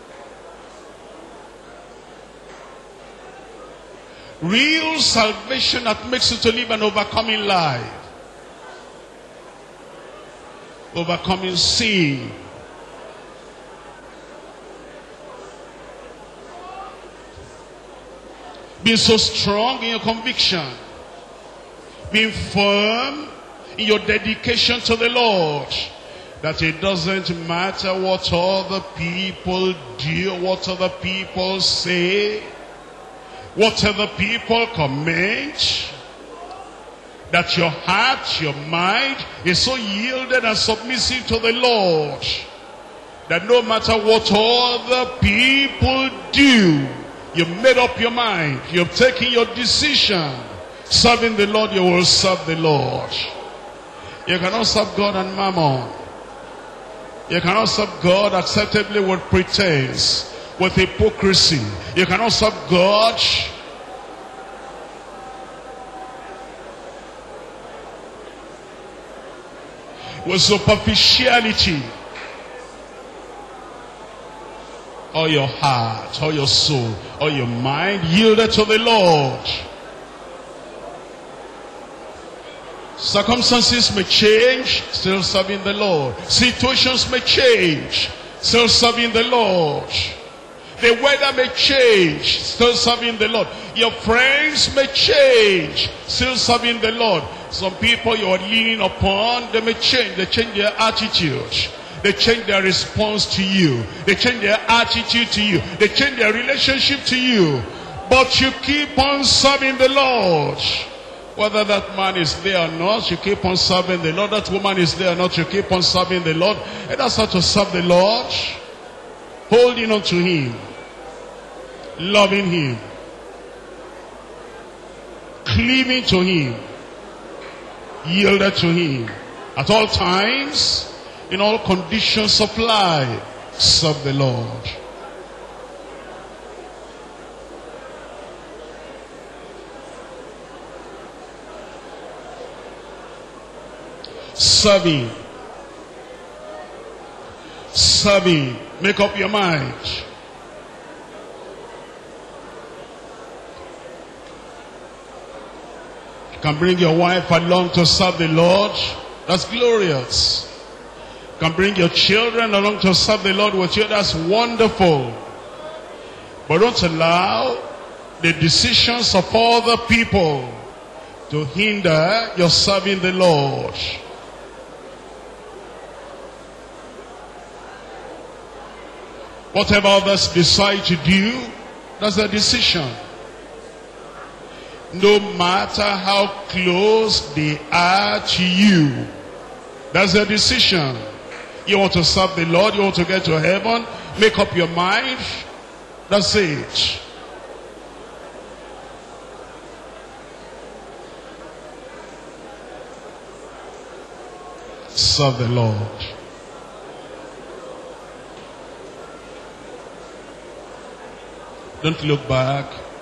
Real salvation that makes you to live an overcoming life. Overcoming sin. Being so strong in your conviction. Being firm in your dedication to the Lord. That it doesn't matter what other people do, what other people say, what other people comment. That your heart, your mind is so yielded and submissive to the Lord, that no matter what other people do, you've made up your mind, you've taken your decision. Serving the Lord, you will serve the Lord. You cannot serve God and mammon. You cannot serve God acceptably with pretense, with hypocrisy. You cannot serve God with superficiality. All your heart, all your soul, all your mind yielded to the Lord. Circumstances may change, still serving the Lord. Situations may change, still serving the Lord. The weather may change, still serving the Lord. Your friends may change, still serving the Lord. Some people you are leaning upon, they may change. They change their attitude. They change their response to you. They change their attitude to you. They change their relationship to you. But you keep on serving the Lord. Whether that man is there or not, you keep on serving the Lord. That woman is there or not, you keep on serving the Lord. And that's how to serve the Lord. Holding on to Him. Loving Him. Cleaving to Him. Yielded to Him. At all times, in all conditions of life, serve the Lord. Serving. Serving. Make up your mind. You can bring your wife along to serve the Lord. That's glorious. You can bring your children along to serve the Lord with you. That's wonderful. But don't allow the decisions of other people to hinder your serving the Lord. Whatever others decide to do, that's their decision. No matter how close they are to you, that's their decision. You want to serve the Lord, you want to get to heaven, make up your mind, that's it. Serve the Lord. Don't look back.